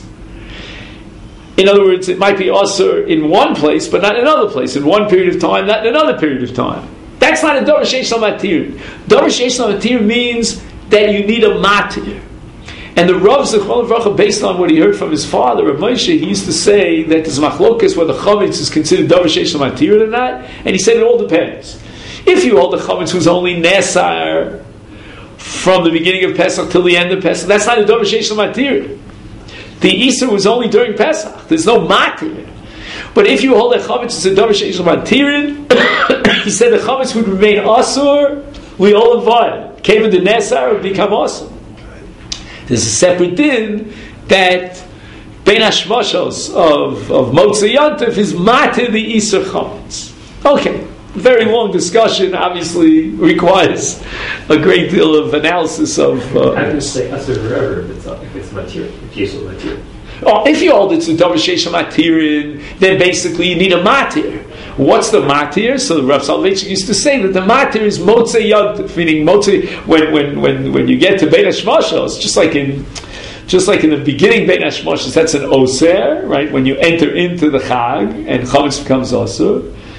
In other words, it might be asur in one place, but not in another place. In one period of time, not in another period of time. That's not a davar sheyesh lo matir. Davar sheyesh lo matir means that you need a matir. And the Rav Zechron Levracha, based on what he heard from his father, Rav Moshe, he used to say that there's machlokas whether chametz is considered davar sheyesh lo matir or not, and he said it all depends. If you hold the chametz who's only nesar from the beginning of Pesach till the end of Pesach, that's not a davar sheyesh lo matir. The Isur was only during Pesach. There's no matir. But if you hold that chametz is a davar sheyesh lo matir, he said the chametz would remain asur. We all invite. Came in the nesar would become asur. There's a separate din that bein hashmashos of Motzei Yontif is matir the Isur chametz. Okay. Very long discussion, obviously requires a great deal of analysis of.
I can say asur forever if it's matir, if you hold matir.
Oh, if you hold it's a davar sheyesh lo matir, then basically you need a matir. What's the matir? So Rav Soloveitchik used to say that the matir is motzei yontif, meaning motzei when you get to bein hashmashos, just like in the beginning bein hashmashos, that's an oser, right? When you enter into the chag and chametz becomes osur.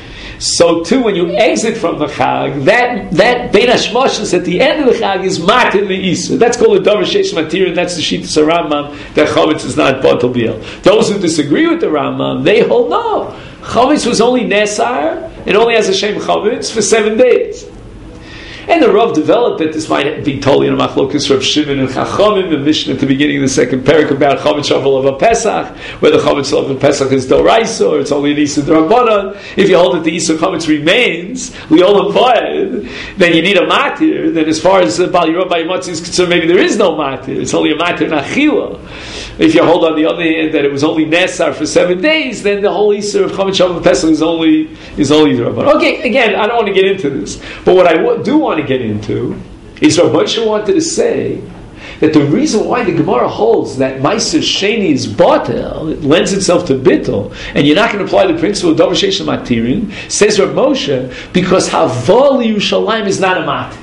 So too, when you exit from the chag, that bein hashmashos at the end of the chag is matir the isur. That's called a davar sheyesh lo matir, and that's the shittas Rambam that chametz is not batel biel. Those who disagree with the Rambam, they hold no. Chametz was only nesar, it only has a shem chametz for 7 days. And the Rav developed that this might be totally in a machlokas Rav Shimon and Chachamim, the Mishnah at the beginning of the second parak about chametz shavel of a Pesach, whether chametz of a Pesach is doraisa or it's only an Isur d'Rabbanan. If you hold that the Isur chametz remains, we all invited, then you need a matir. Then as far as Bal Yirah B'Yimotzi is concerned, maybe there is no matir. It's only a matir in achila. If you hold on the other hand that it was only nesar for 7 days, then the whole Isur of chametz shavel of Pesach is only d'Rabbanan. Okay, again, I don't want to get into this, but what I do want to get into is Rav Moshe wanted to say that the reason why the Gemara holds that Meiser Sheni is batel, it lends itself to bittul, and you're not going to apply the principle of davar sheyesh lo matirin, says Rav Moshe, because Havol Yerushalayim is not a matir.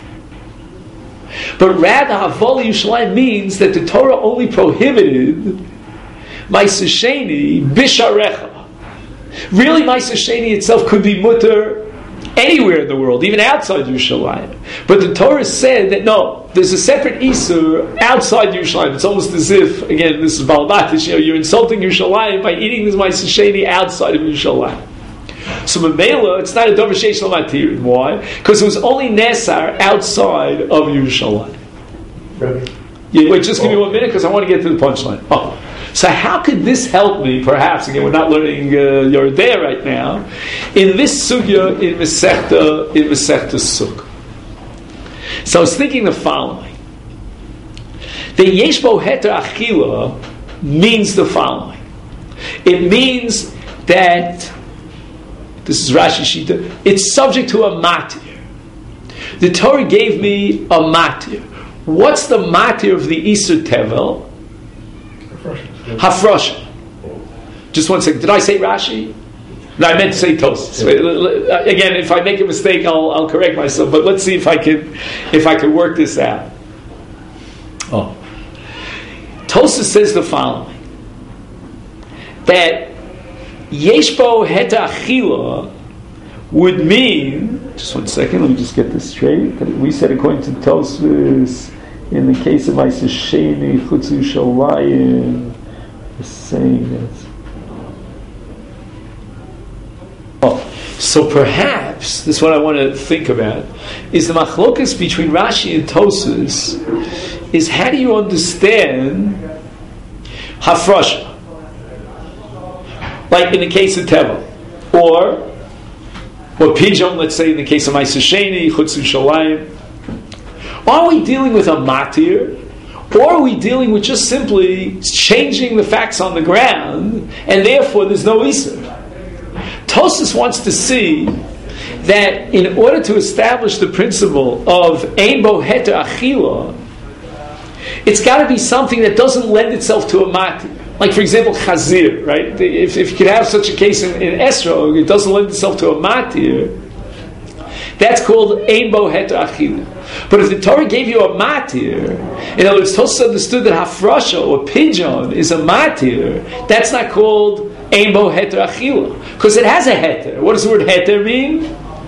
But rather Havol Yerushalayim means that the Torah only prohibited Meiser Sheni bisharecha. Really, Meiser Sheni itself could be mutter anywhere in the world, even outside Yerushalayim. But the Torah said that no, there's a separate Isur outside Yerushalayim. It's almost as if, again, this is Balmatish, you're insulting Yerushalayim by eating this Meiser Sheni outside of Yerushalayim. So Mamela, it's not a davar sheyesh lo matir. Why? Because it was only nesar outside of Yerushalayim. Yeah, wait, just give me 1 minute because I want to get to the punchline. Oh. So how could this help me? Perhaps again, we're not learning Yeridea right now. In this sugya in Masechta Sukkah. So I was thinking the following: the yesh bo heter achila means the following. It means that this is Rashi Shita. It's subject to a matir. The Torah gave me a matir. What's the matir of the Isur Tevel? Hafrosha. Just one second. Did I say Rashi? No, I meant to say Tosfos. Again, if I make a mistake, I'll correct myself. But let's see if I can work this out. Oh, Tosfos says the following: that Yeshbo Heta Achila would mean. Just one second. Let me just get this straight. We said according to Tosfos, in the case of Ma'aser Sheni Chutz Yerushalayim, we're saying that. So perhaps, this is what I want to think about, is the machlokas between Rashi and Tosfos is how do you understand hafrasha? Like in the case of Tevel. Or pidyon, let's say in the case of Ma'aser Sheni, Chutz Yerushalayim. Are we dealing with a matir? Or are we dealing with just simply changing the facts on the ground and therefore there's no Isur? Tosfos wants to see that in order to establish the principle of Ein Bo Heter Achila, it's got to be something that doesn't lend itself to a matir. Like, for example, Chazir, right? If you could have such a case in Esrog, it doesn't lend itself to a matir, that's called Ein Bo Heter Achila. But if the Torah gave you a matir, in other words, Tosfos understood that hafrasha or pidyon is a matir, that's not called Ein Bo Heter Achila, because it has a heter. What does the word heter mean?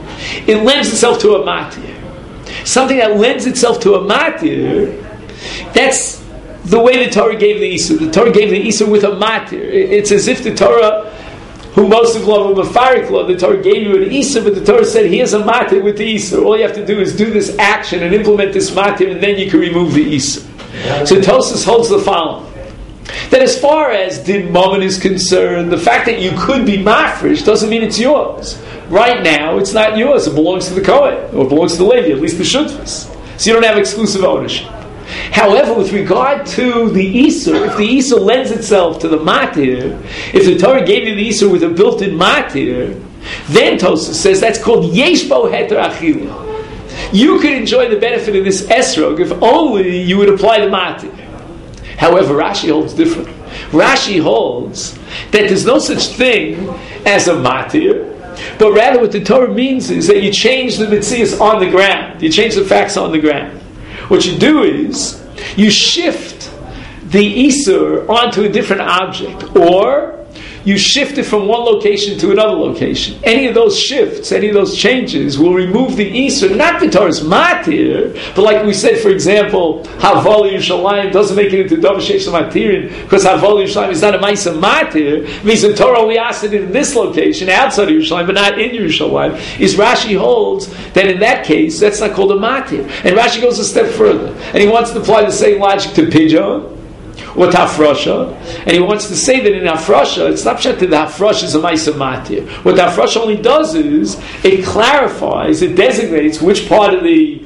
It lends itself to a matir. Something that lends itself to a matir, that's the way the Torah gave the Isur. The Torah gave the Isur with a matir. It's as if the Torah, who most of love of a farik law, the Torah gave you an Isur, but the Torah said, here's a matir with the Isur. All you have to do is do this action and implement this matir, and then you can remove the Isur. So Tosfos holds the following: that as far as din mammon is concerned, the fact that you could be mafresh doesn't mean it's yours. Right now, it's not yours. It belongs to the Kohen, or it belongs to the Levi, at least the Shutfos. So you don't have exclusive ownership. However, with regard to the Isur, if the Isur lends itself to the matir, if the Torah gave you the Isur with a built-in matir, then Tosfos says that's called Yesh Bo Heter Achila. You could enjoy the benefit of this esrog if only you would apply the matir. However, Rashi holds different. Rashi holds that there's no such thing as a matir, but rather what the Torah means is that you change the mitzias on the ground. You change the facts on the ground. What you do is you shift the Isur onto a different object, or you shift it from one location to another location. Any of those shifts, any of those changes will remove the Isur, not the Torah's matir, but like we said, for example, Havol Yerushalayim doesn't make it into Davar Sheish Matirin, because Havol Yerushalayim is not a Ma'aser matir. It means the Torah only asked it in this location, outside of Yerushalayim, but not in Yerushalayim. Is Rashi holds that in that case, that's not called a matir. And Rashi goes a step further, and he wants to apply the same logic to pidyon, or hafrasha, and he wants to say that in hafrasha, it's not that the hafrasha is a ma'aser matir. What the hafrasha only does is it clarifies, it designates which part of the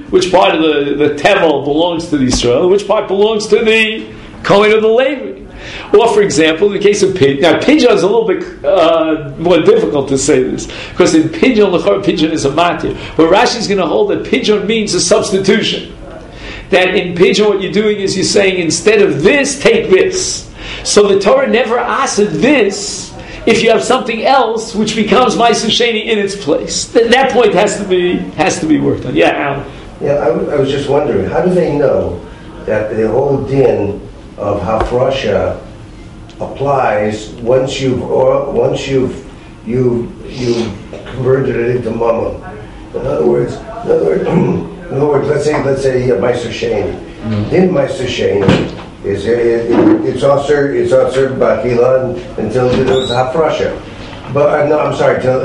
tevel belongs to the Israel, which part belongs to the Kohen of the Levi. Or, for example, in the case of pidyon, now pidyon is a little bit more difficult to say this, because in pidyon, pidyon is a matir. But Rashi is going to hold that pidyon means a substitution. That in pidyon what you're doing is you're saying, instead of this, take this. So the Torah never asked this if you have something else which becomes Ma'aser Sheni in its place. That point has to be worked on. Yeah, Alan.
Yeah, I was just wondering, how do they know that the whole din of hafrasha applies once you've converted it into mammon? In other words, let's say Ma'aser Sheni. Din Ma'aser Sheni is it's also b'achila until there was hafrasha. But no, I'm sorry, till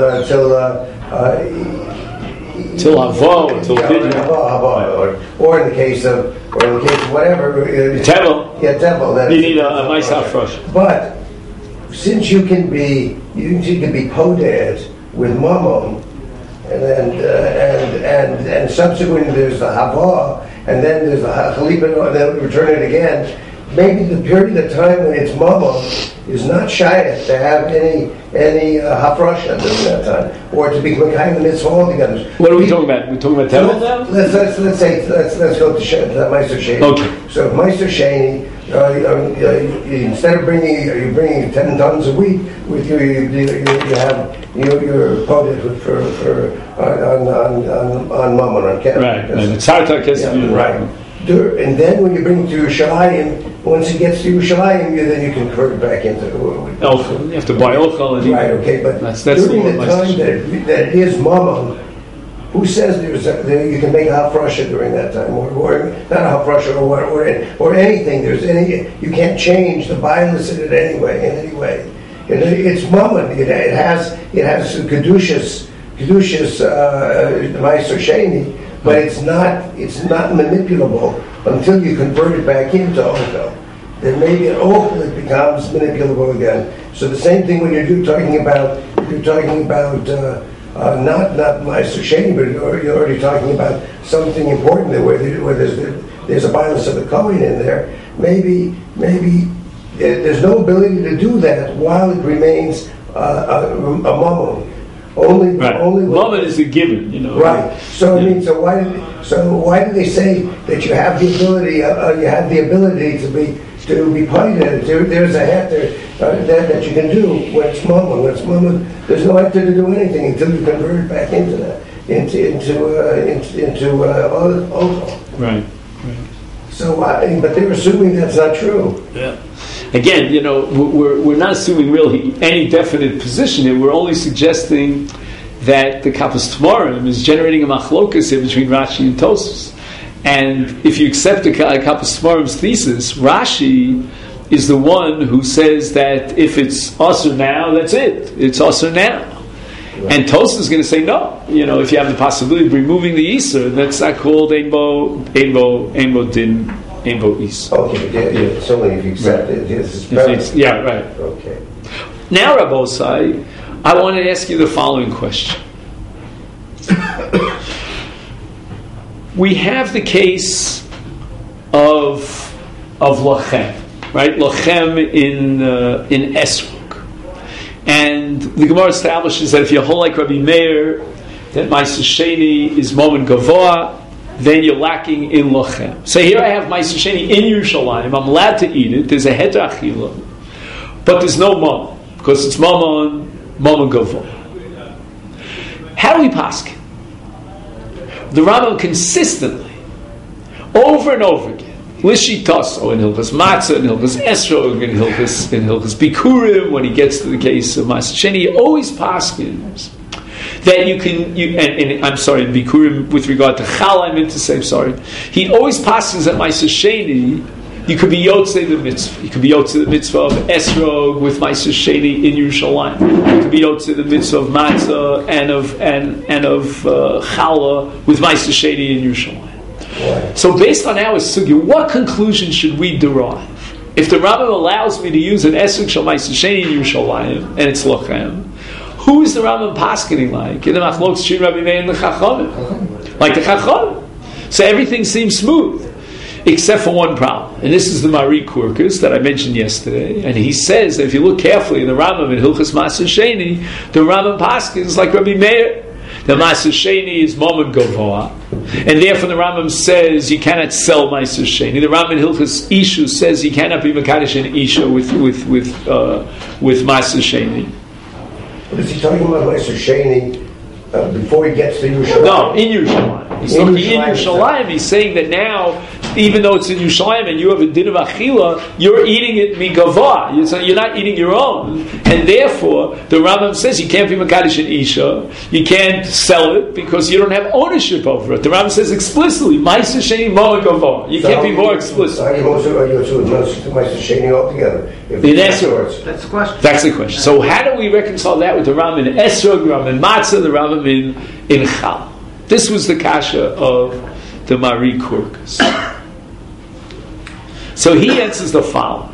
havo, till pidyon,
or in the case of whatever
tevel.
Yeah, tevel.
You need a ma'aser hafrasha.
But since you can be poded with mammon, and subsequently there's the hava, and then there's the chalipa, and then return it again. maybe the period of time when it's mama is not shayach to have any hafrasha during that time, or to be mekayim the mitzvah altogether.
What are we talking about? We're talking about Tevel now?
Let's go to Meister Sheni.
Okay.
So Meister Sheni, instead of bringing 10 tons a week with you, you have you're quoted on Mammon, on Kevin.
Right. It's hard to
right. And then when you bring it to Yerushalayim, once it gets to Yerushalayim, then you can convert it back into
Ochel. You have to buy Ochel.
Right, okay, but
that's
during the time that it is Mammon, who says you can make a hafrasha during that time, or not a hafrasha, or anything? You can't change the bias in it anyway. In any way, it's Mammon. It has kedushas Meiser Sheni. But it's not manipulable until you convert it back into Ochel. Then maybe at Ochel it becomes manipulable again. So the same thing when you're talking about not Meiser Sheni, but you're already talking about something important where there's a bias of the Kohen in there. Maybe there's no ability to do that while it remains a mammon. Only
Mammon is a given,
Right. So why do they say that you have the ability to be pited? There's a heter that you can do when it's mammon. When it's mammon, there's no heter to do anything until you convert it back into that into Ochel.
Right.
So, but they're assuming that's not true.
Yeah. Again, we're not assuming really any definite position here. We're only suggesting that the Kappas Tamarim is generating a machlokas here between Rashi and Tosfos. And if you accept the Kappas Tamarim's thesis, Rashi is the one who says that if it's Asur now, that's it. It's Asur now. Right. And Tosfos is going to say no. If you have the possibility of removing the Isur, that's not called Einbo Din.
Okay, it's only if you accept it.
Right.
Okay.
Now, Rabbosai, I want to ask you the following question. We have the case of Lochem, right? Lochem in Esrog, and the Gemara establishes that if you hold like Rabbi Meir, that Meiser Sheni is Mammon Gavoa, then you're lacking in Lochem. So here I have Meiser Sheni in Yerushalayim. I'm allowed to eat it. There's a heter achila, but there's no Mammon because it's Mammon Gavoa. How do we paskin? The Rambam consistently, over and over again, Lishitaso in Hilchas Matzah, in Hilchas Esrog, in Hilchas Bikurim, when he gets to the case of Meiser Sheni, he always paskins that you can, and I'm sorry, in Bikurim, with regard to Chal, I meant to say, sorry, he always passes at Meiser Sheni, you could be Yotzei the mitzvah. You could be Yotzei the mitzvah of Esrog with Meiser Sheni in Yerushalayim. You could be Yotzei the mitzvah of Matzah and of Challah with Meiser Sheni in Yerushalayim. So based on our sugya, what conclusion should we derive? If the Rambam allows me to use an Esrog Shal Meiser Sheni in Yerushalayim, and it's Lochem, who is the Rambam paskening like? In the Machlokes Shir Rabbi Meir and the Chachamim. Like the Chachamim. So everything seems smooth. Except for one problem. And this is the Mari Kurkus that I mentioned yesterday. And he says that if you look carefully in the Rambam in Hilchas Meiser Sheni, the Rambam paskins like Rabbi Meir. The Meiser Sheni is Mammon Gavoa. And therefore the Rambam says you cannot sell Meiser Sheni. The Rambam in Hilchas Ishu says you cannot be Mekadosh in Isha with Meiser Sheni.
But is he talking about Meiser Sheni before he gets to Yerushalayim?
No, in Yerushalayim. He's talking in Yerushalayim. He's saying that now, even though it's in Yerushalayim and you have a din of achila, you're eating it migavah. You're not eating your own, and therefore the Rambam says you can't be mekadosh in isha. You can't sell it because you don't have ownership over it. The Rambam says explicitly, "Meiser Sheni Mammon Gavoa." You can't be more explicit.
Are you also Meiser Sheni altogether?
In Esrog,
that's the question.
That's the question. So how do we reconcile that with the Rambam in Esrog, the Rambam in Matzah, the Rambam in Chal? This was the kasha of the Mari Kurkus. So he answers the following: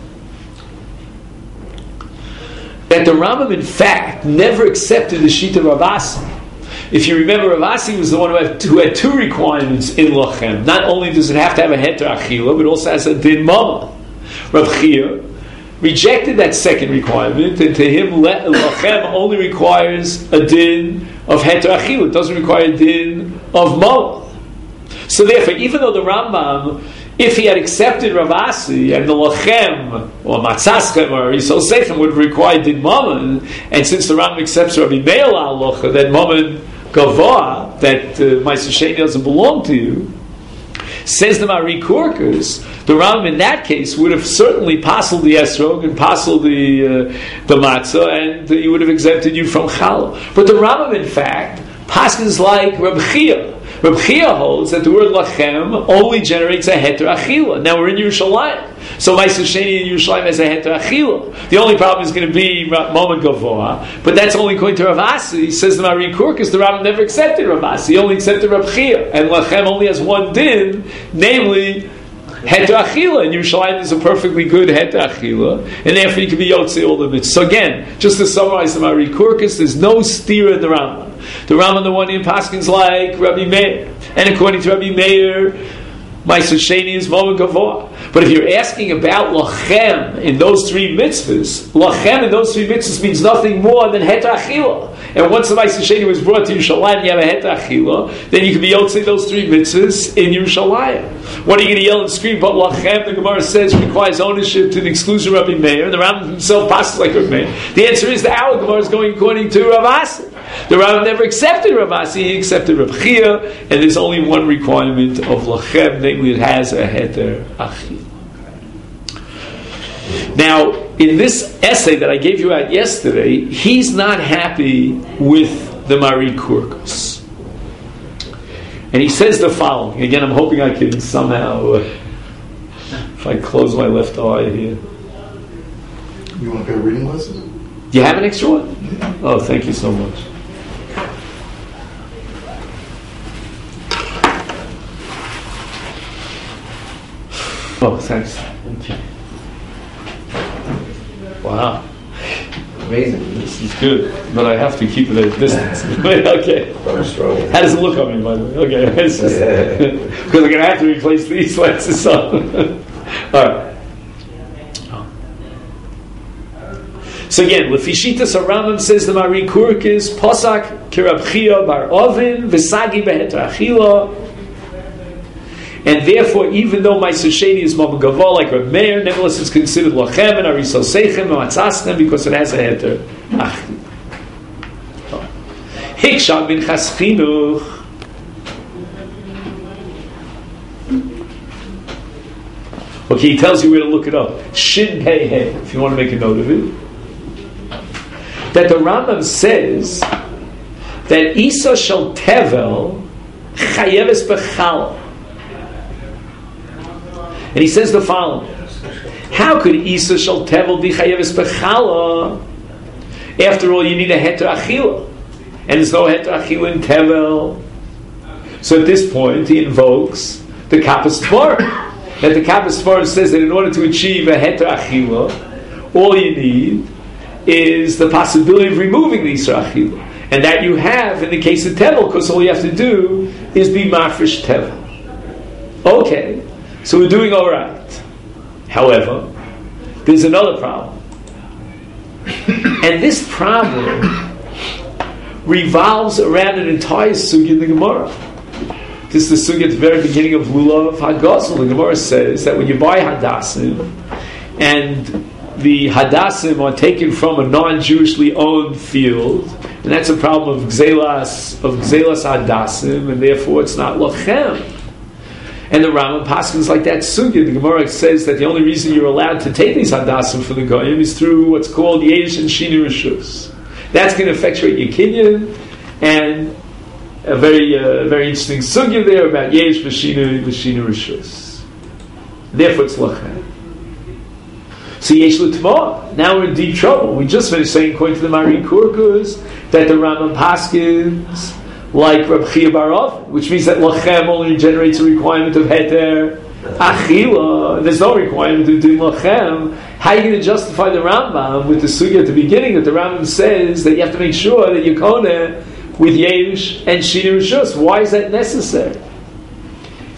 that the Rambam, in fact, never accepted the Shita of Rav Asi. If you remember, Rav Asi was the one who had two requirements in Lochem. Not only does it have to have a heter achila, but also has a din mammon. Rav Chia, rejected that second requirement, and to him, lachem only requires a din of heter achila. It doesn't require a din of mal. So therefore, even though the Rambam, if he had accepted Rav Asi and the lachem or matzaschem or Yisrael Seichem would have required din mammon, and since the Rambam accepts Rabbi Meir halacha that mammon gavoa, that Ma'aser Sheni doesn't belong to you, says the Mari Korkus, the Rambam in that case would have certainly passed the esrog and passed the matzah, and he would have exempted you from challah. But the Rambam, in fact, passes like Reb Chia. Reb Chia holds that the word lachem only generates a heter achila. Now we're in Yerushalayim, so Ma'aser Sheni in Yerushalayim has a heter achila. The only problem is going to be moment gavoa, but that's only according to Rav Asi. Says the Mari Korkus, the Rambam never accepted Rav Asi, he only accepted Reb Chia, and lachem only has one din, namely heter achila, and Yerushalayim is a perfectly good heter achila, and therefore you can be yotzei all the mitzvahs. So again, just to summarize the Mari Korkus, there's no steer in the Rambam. The Rambam, the one in Paskins like Rabbi Meir, and according to Rabbi Meir, Ma'aser Sheni is Momen Gavoa. But if you're asking about lachem in those three mitzvahs, lachem in those three mitzvahs means nothing more than heter achila. And once the Ma'aser Sheni was brought to Yerushalayim, you have a heter achila, then you can be yotzei those three mitzvahs in Yerushalayim. What are you going to yell and scream? But lachem, the Gemara says, requires ownership to the exclusion of Rabbi Meir, and the Rambam himself passes like Rabbi Meir. The answer is that our Gemara is going according to Rav Asi. The Rambam never accepted Rav Asi, he accepted Rav Chia, and there's only one requirement of lachem, namely it has a heter achila. Now, in this essay that I gave you out yesterday, he's not happy with the Mari Korkus. And he says the following. Again, I'm hoping I can somehow, if I close my left eye here.
You want to get a reading lesson?
Do you have an extra one?
Yeah.
Oh, thank you so much. Oh, thanks. Okay. Wow.
Amazing.
This is good, but I have to keep it at a distance. Okay.
Very strong.
How does it look on me, by the way? Okay. Because I'm going to have to replace these lenses on. All right. So again, Lefishitas Rambam says the Mari Korkus Posak Kirab Chia Bar Ovin V'Sagi Beheter Achila. And therefore, even though Ma'aser Sheni is Momen Gavoa like Reb Meir, nevertheless it's considered lachem and Arisal Seichem and Matzaschem because it has a heter achila. Hiksham bin Chas Chinuch. Okay, he tells you where to look it up. Shin Pei He, if you want to make a note of it. That the Rambam says that Isa shel Tevel chayeves b'chala. And he says the following: how could Isa shel Tevel be chayeves b'chala? After all, you need a heter achila, and there's no heter achila in Tevel. So at this point, he invokes the Kappas Tvarim. That the Kappas Tvarim says that in order to achieve a heter achila, all you need is the possibility of removing the Isra achila, and that you have in the case of Tevel, because all you have to do is be mafresh Tevel. Okay. So we're doing all right. However, there's another problem. And this problem revolves around an entire sugya in the Gemara. This is the sugya at the very beginning of Lulav HaGosel. The Gemara says that when you buy Hadassim, and the Hadassim are taken from a non-Jewishly owned field, and that's a problem of Gzelas Hadassim, and therefore it's not Lachem. And the Rambam paskins like that sugya. The Gemara says that the only reason you're allowed to take these hadassim for the goyim is through what's called yesh and shini rishus. That's going to effectuate your kinyan, and a very interesting sugya there about yesh v'shini rishus. Therefore, it's lachem. So yesh l'tma. Now we're in deep trouble. We just finished saying, according to the Mari Korkus, that the Rambam paskins like Reb Chia Bar Ovin, which means that lachem only generates a requirement of heter achila. There's no requirement of doing lachem. How are you going to justify the Rambam with the sugya at the beginning that the Rambam says that you have to make sure that you're koneh with yesh and shini rishus? Why is that necessary?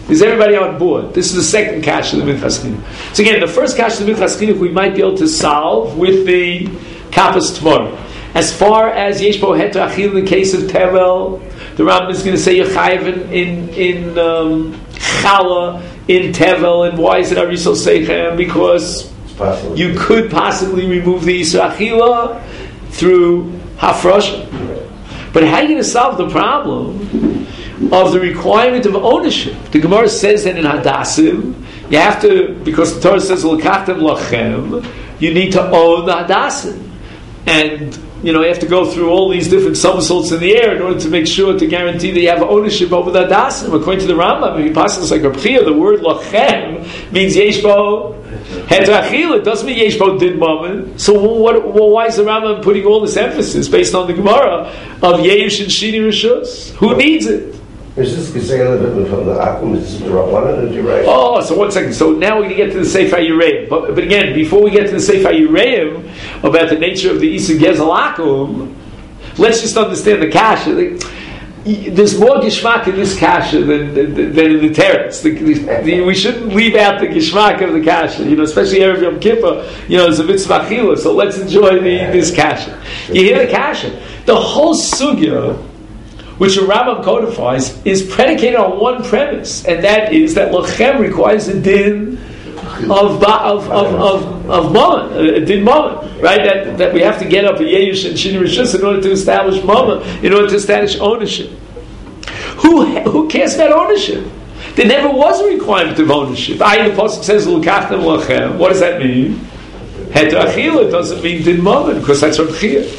Is everybody on board? This is the second kasha of the Minchas Chinuch. So again, the first kasha of the Minchas Chinuch we might be able to solve with the Kapas Tmor. As far as Yesh Bo Heter Achil in the case of Tevel, the Rambam is going to say you're chayiv in Chala, in Tevel, and why is it Arisol Seichem? Because you could possibly remove the Yisra Achila through Hafrosh. But how are you going to solve the problem of the requirement of ownership? The Gemara says that in Hadassim, you have to, because the Torah says, L'kachtem lachem, you need to own the Hadassim. And, you have to go through all these different somersaults in the air in order to make sure, to guarantee that you have ownership over the Hadassim. According to the Rambam, if you pass this like Reb Chia, the word lachem means Yeshbo Heter Achila. It doesn't mean Yeshbo Din Mammon. So why is the Rambam putting all this emphasis based on the Gemara of Yeush and Shini Rishus? Who needs it?
Is this Gesela from the Akum? Is this the Rabbanan? You're right.
Oh, so 1 second. So now we're going to get to the Sefer Yereim. But again, before we get to the Sefer Yereim about the nature of the Isu Gezel Akum, let's just understand the kasha. There's more geshmak in this kasha than in the teretz. We shouldn't leave out the geshmak of the kasha. Especially Erev Yom Kippur. It's a mitzvah chila. So let's enjoy this kasha. You hear the kasha? The whole sugya, which the Rambam codifies, is predicated on one premise, and that is that lochem requires a din of mammon, a din mammon, right? That we have to get up a yeyush and shini rishus in order to establish mammon, in order to establish ownership. Who cares about ownership? There never was a requirement of ownership. The pasuk says l'kachtem lochem. What does that mean? Heter achila doesn't mean din mammon, because that's Reb Chia.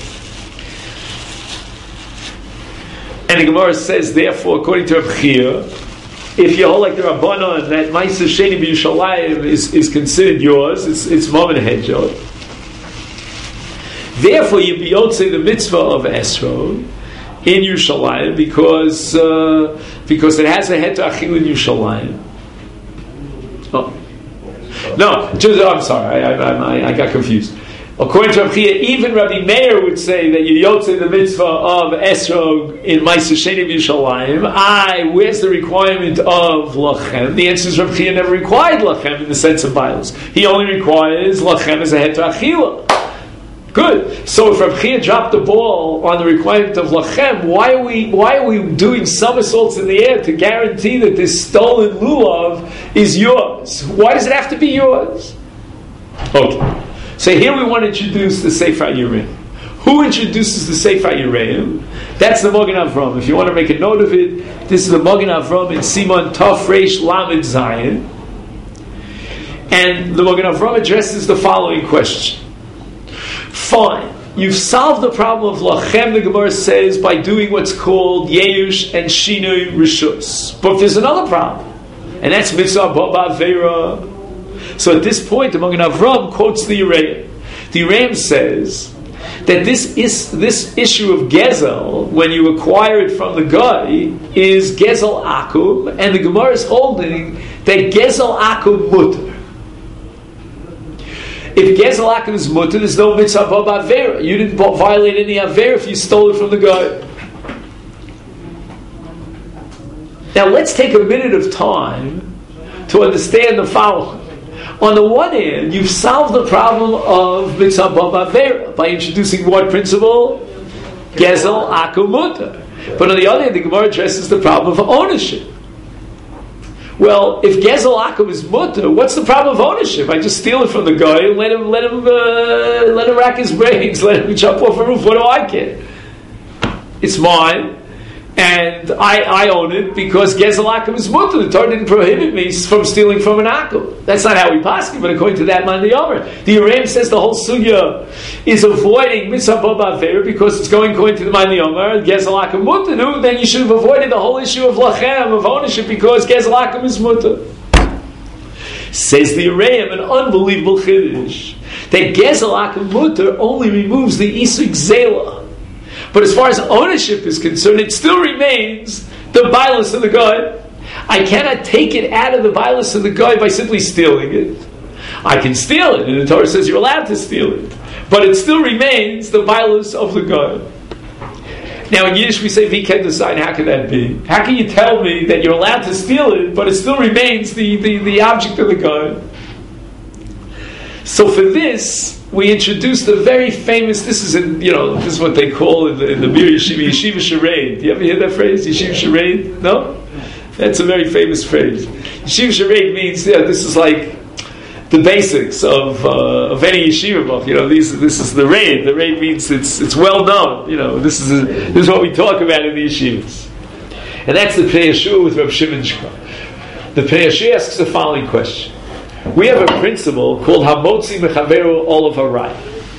And the Gemara says, therefore, according to Reb Chia, if you hold like the Rabbanon that Ma'aser Sheni b'Yushalayim is considered yours, it's Mammon Hedjot. Therefore, you be yotzei the mitzvah of Esrog in Yushalayim because it has a Heter Achil in Yushalayim. Oh. No, I'm sorry, I got confused. According to Reb Chia, even Rabbi Meir would say that you yotzei the mitzvah of Esrog in Ma'aser Sheni b'Yushalayim. Where's the requirement of lachem? The answer is Reb Chia never required lachem in the sense of violence. He only requires lachem as a heter achila. Good. So if Reb Chia dropped the ball on the requirement of lachem, why are we doing somersaults in the air to guarantee that this stolen lulav is yours? Why does it have to be yours? Okay. So here we want to introduce the Sefer Yereim. Who introduces the Sefer Yereim? That's the Magen Avram. If you want to make a note of it, this is the Magen Avram in Siman Tov Reish Lamed Zayin. And the Magen Avram addresses the following question. Fine, you've solved the problem of lachem, the Gemara says, by doing what's called Yeush and Shinui Rishus. But there's another problem, and that's Mitzvah Baba Vera. So at this point, the Magen Avram quotes the Yereim. The Yereim says that this issue of Gezel, when you acquire it from the guy, is Gezel Akum, and the Gemara is holding that Gezel Akum mutter. If Gezel Akum is mutter, there's no mitzvah b'avera. You didn't violate any avera if you stole it from the guy. Now let's take a minute of time to understand the following. On the one hand, you've solved the problem of mitzvah b'avera by introducing what principle? Gezel Akum mutter. But on the other hand, the Gemara addresses the problem of ownership. Well, if Gezel Akum is mutter, what's the problem of ownership? I just steal it from the guy and let him rack his brains, let him jump off a roof. What do I care? It's mine, and I own it because Gezel Akum is mutter. The Torah didn't prohibit me from stealing from an Akum. That's not how we paskin, but according to that man the Yomer, the Yereim says the whole sugya is avoiding mitzvah b'avera because it's going according to the man the Yomer, Gezel Akum mutter. Then you should have avoided the whole issue of lachem, of ownership, because Gezel Akum is mutter. Says the Yereim, an unbelievable chiddush, that Gezel Akum mutter only removes the isuk zela. But as far as ownership is concerned, it still remains the bailus of the guy. I cannot take it out of the bailus of the guy by simply stealing it. I can steal it, and the Torah says you're allowed to steal it. But it still remains the bailus of the guy. Now in Yiddish we say "Viken design." How can that be? How can you tell me that you're allowed to steal it, but it still remains the object of the gun? So for this, we introduced the very famous. This is this is what they call in the Bir Yeshiva charade. Do you ever hear that phrase, Yeshiva charade? No, that's a very famous phrase. Yeshiva charade means this is like the basics of any yeshiva book. This is the raid. The raid means it's well known. This is what we talk about in the yeshivas, and that's the Pnei Yeshua with Reb Shimon Shkar. The Pnei Yeshua asks the following question: we have a principle called Hamotzi Mechaveru Olav Haraya.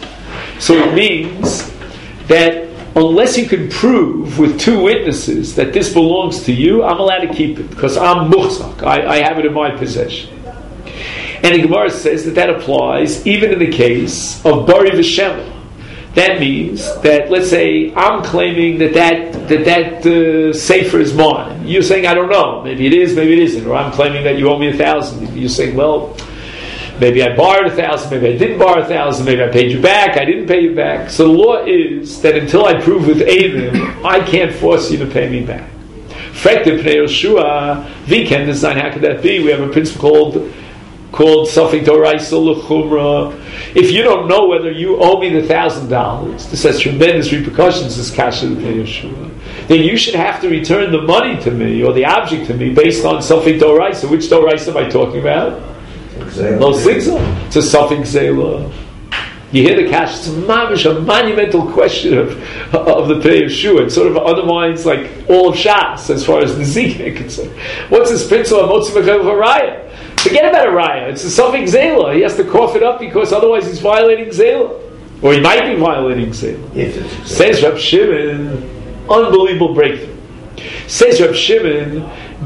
So it means that unless you can prove with two witnesses that this belongs to you, I'm allowed to keep it because I'm muchzak. I have it in my possession. And the Gemara says that applies even in the case of Bari V'Shema. That means that, let's say, I'm claiming that sefer is mine. You're saying, I don't know. Maybe it is, maybe it isn't. Or I'm claiming that you owe me 1,000. You're saying, well, maybe I borrowed 1,000, maybe I didn't borrow 1,000, maybe I paid you back, I didn't pay you back. So the law is that until I prove with Eidim, I can't force you to pay me back. Frekte Pnei Yoshua, Viken design, how could that be? We have a principle called Safek Doraisa L'Chumra. If you don't know whether you owe me the $1,000, this has tremendous repercussions, this Kasha Pnei Yoshua, then you should have to return the money to me, or the object to me, based on Safek Doraisa. Which Doraisa am I talking about? Lo Zigzag. It's a Safek Zela. You hear the Kasha, it's a monumental question of the Pnei Yeshua. It sort of undermines like all of Shas as far as the Zik is concerned. What's this principle of Motzi Mechaveru Haraya? Forget about a raya. It's a Safek Zela. He has to cough it up because otherwise he's violating Zela. Or he might be violating Zela. Says Reb Shimon, unbelievable breakthrough. Says Reb Shimon,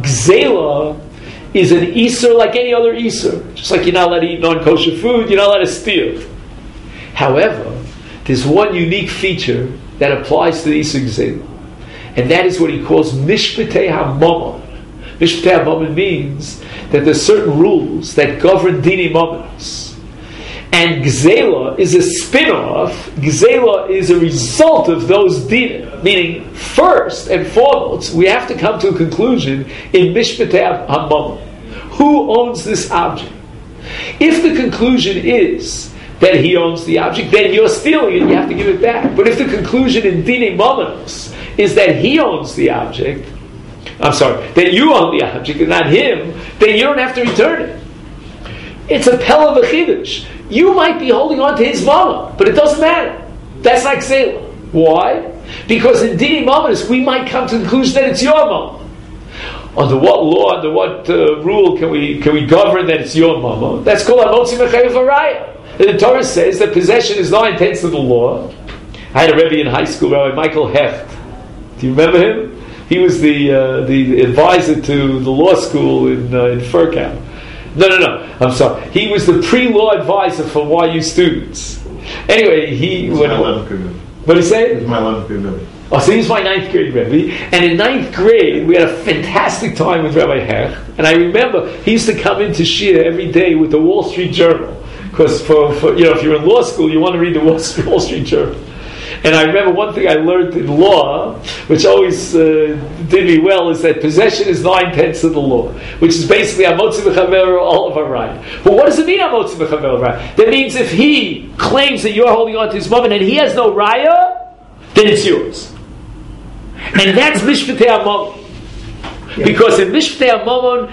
Gzela is an Isur like any other Isur. Just like you're not allowed to eat non-kosher food, you're not allowed to steal. However, there's one unique feature that applies to the Isur Gzela. And that is what he calls Mishpatei HaMamon. Mishpatei HaMamon means that there's certain rules that govern Dini Mamonos. And Gzela is a spin-off. Gzela is a result of those Dinim. Meaning, first and foremost, we have to come to a conclusion in Mishpatei HaMamon. Who owns this object? If the conclusion is that he owns the object, then you're stealing it, you have to give it back. But if the conclusion in Dini Mamonos is that he owns the object, that you own the object and not him, then you don't have to return it. It's a pella v'chidush. You might be holding on to his mama, but it doesn't matter. That's like Zela. Why? Because in Dini Mamonos, we might come to the conclusion that it's your mama. Under what law, under what rule can we govern that it's your mama? That's called Hamotzi Mechaveru Haraya. And the Torah says that possession is 9/10 of the law. I had a Rebbe in high school, Rabbi Michael Hecht. Do you remember him? He was the advisor to the law school in Furkow. No. I'm sorry. He was the pre-law advisor for YU students. Anyway, what did he say?
He was my 11th grade Rebbe.
Oh, so he was my 9th grade Rebbe. And in 9th grade, we had a fantastic time with Rabbi Hecht. And I remember he used to come into Shia every day with the Wall Street Journal. Because if you're in law school, you want to read the Wall Street Journal. And I remember one thing I learned in law, which always did me well, is that possession is 9/10 of the law, which is basically Hamotzi Mechaveru Olav Haraya. But what does it mean, Hamotzi Mechaveru Haraya? That means if he claims that you're holding on to his mom and he has no raya, then it's yours. And that's Mishpatei HaMamon. Because in Mishpatei HaMamon,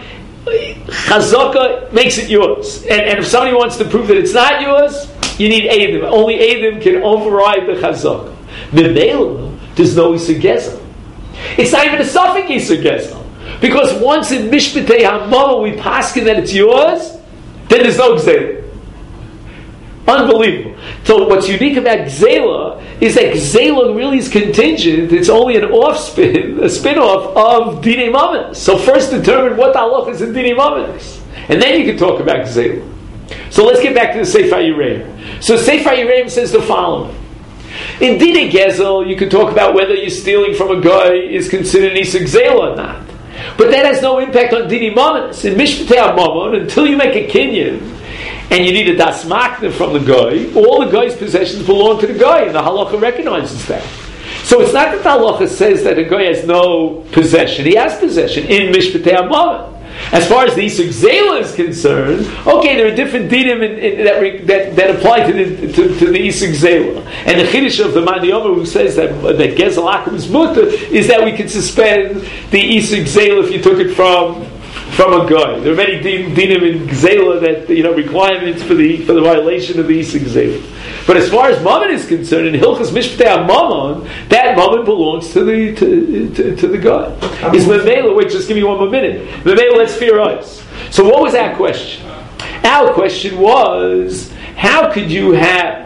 Chazaka makes it yours. And if somebody wants to prove that it's not yours, you need Eidim. Only Eidim can override the Chazaka. Memela, there's no Isur Gezel. It's not even a Safek Isur Gezel. Because once in Mishpatei HaMamon we paskin that it's yours, then there's no Gzela. Unbelievable. So what's unique about Gzela is that Gzela really is contingent. It's only a spin-off of Dinei Mamonos. So first determine what the halacha is in Dinei Mamonos, and then you can talk about Gzela. So let's get back to the Sefer Yereim. So Sefer Yereim says the following. In Dinei Gezel, you can talk about whether you're stealing from a guy is considered Isur Gzela or not. But that has no impact on Dinei Mamonos. In Mishpatei HaMamon, until you make a kinyan, and you need a das makna from the guy, all the guy's possessions belong to the guy, and the halacha recognizes that. So it's not that the halacha says that a guy has no possession. He has possession in Mishpatei HaMammon. As far as the Isuk Zela is concerned, okay, there are different dinim that apply to the Isuk Zela. And the Chiddush of the Mani Omer, who says that Gezel Akum is mutter, is that we can suspend the Isuk Zela if you took it from a guy. There are many dinim in Gzela that requirements for the violation of the Isuk Zela. But as far as Mammon is concerned, in Hilchas Mishpatei HaMammon, that Mammon belongs to the guy. Is Memela? Wait, just give me one more minute. Memela, let's fear us. So what was our question? Our question was, how could you have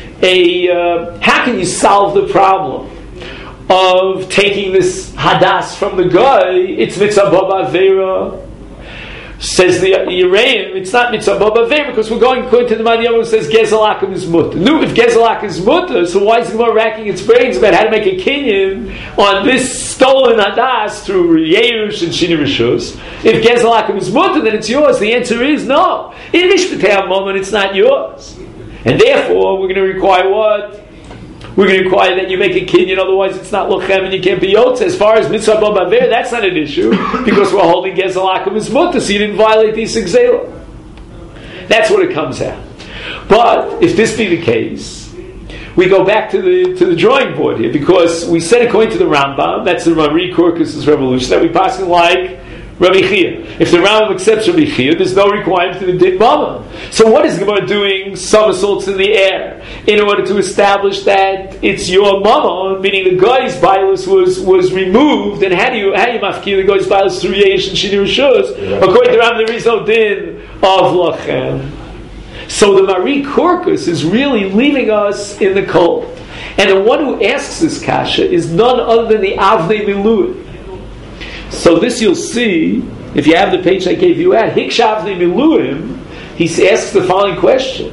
how can you solve the problem of taking this hadas from the guy? It's mitzvah baba vera. Says the Yereim, it's not mitzvah baba vera because we're going according to the Mani Omer who says Gezel Akum is mutter. No, if Gezel Akum is mutter, so why is the Gemara racking its brains about how to make a kinyan on this stolen hadas through Yerush and Shini Rishus? If Gezel Akum is mutter, then it's yours. The answer is no. In Mishpatei HaMammon, it's not yours. And therefore, we're going to require what? We're going to require that you make a kinyan, otherwise it's not lochem and you can't be yotze. As far as mitzvah b'aver, that's not an issue because we're holding Gezel Akum is mutter, so you didn't violate the Isuk Zela. That's what it comes out. But if this be the case, we go back to the drawing board here because we said according to the Rambam, that's the Marie Korkus' revolution, that we pass it like Rabbi Chia. If the Rambam accepts Rabbi Chia, there's no requirement to the Din Mama. So what is Gemara doing somersaults in the air in order to establish that it's your Mama, meaning the guy's bias was removed, and how do you mafkir the guy's bias through Yesh and Shini Rishus? According to Rambam, there is no Din of Lachem. So the Marie Korkus is really leaving us in the cold. And the one who asks this kasha is none other than the Avnei Miluim. So this you'll see, if you have the page I gave you at, Hikshavnei Miluim, he asks the following question.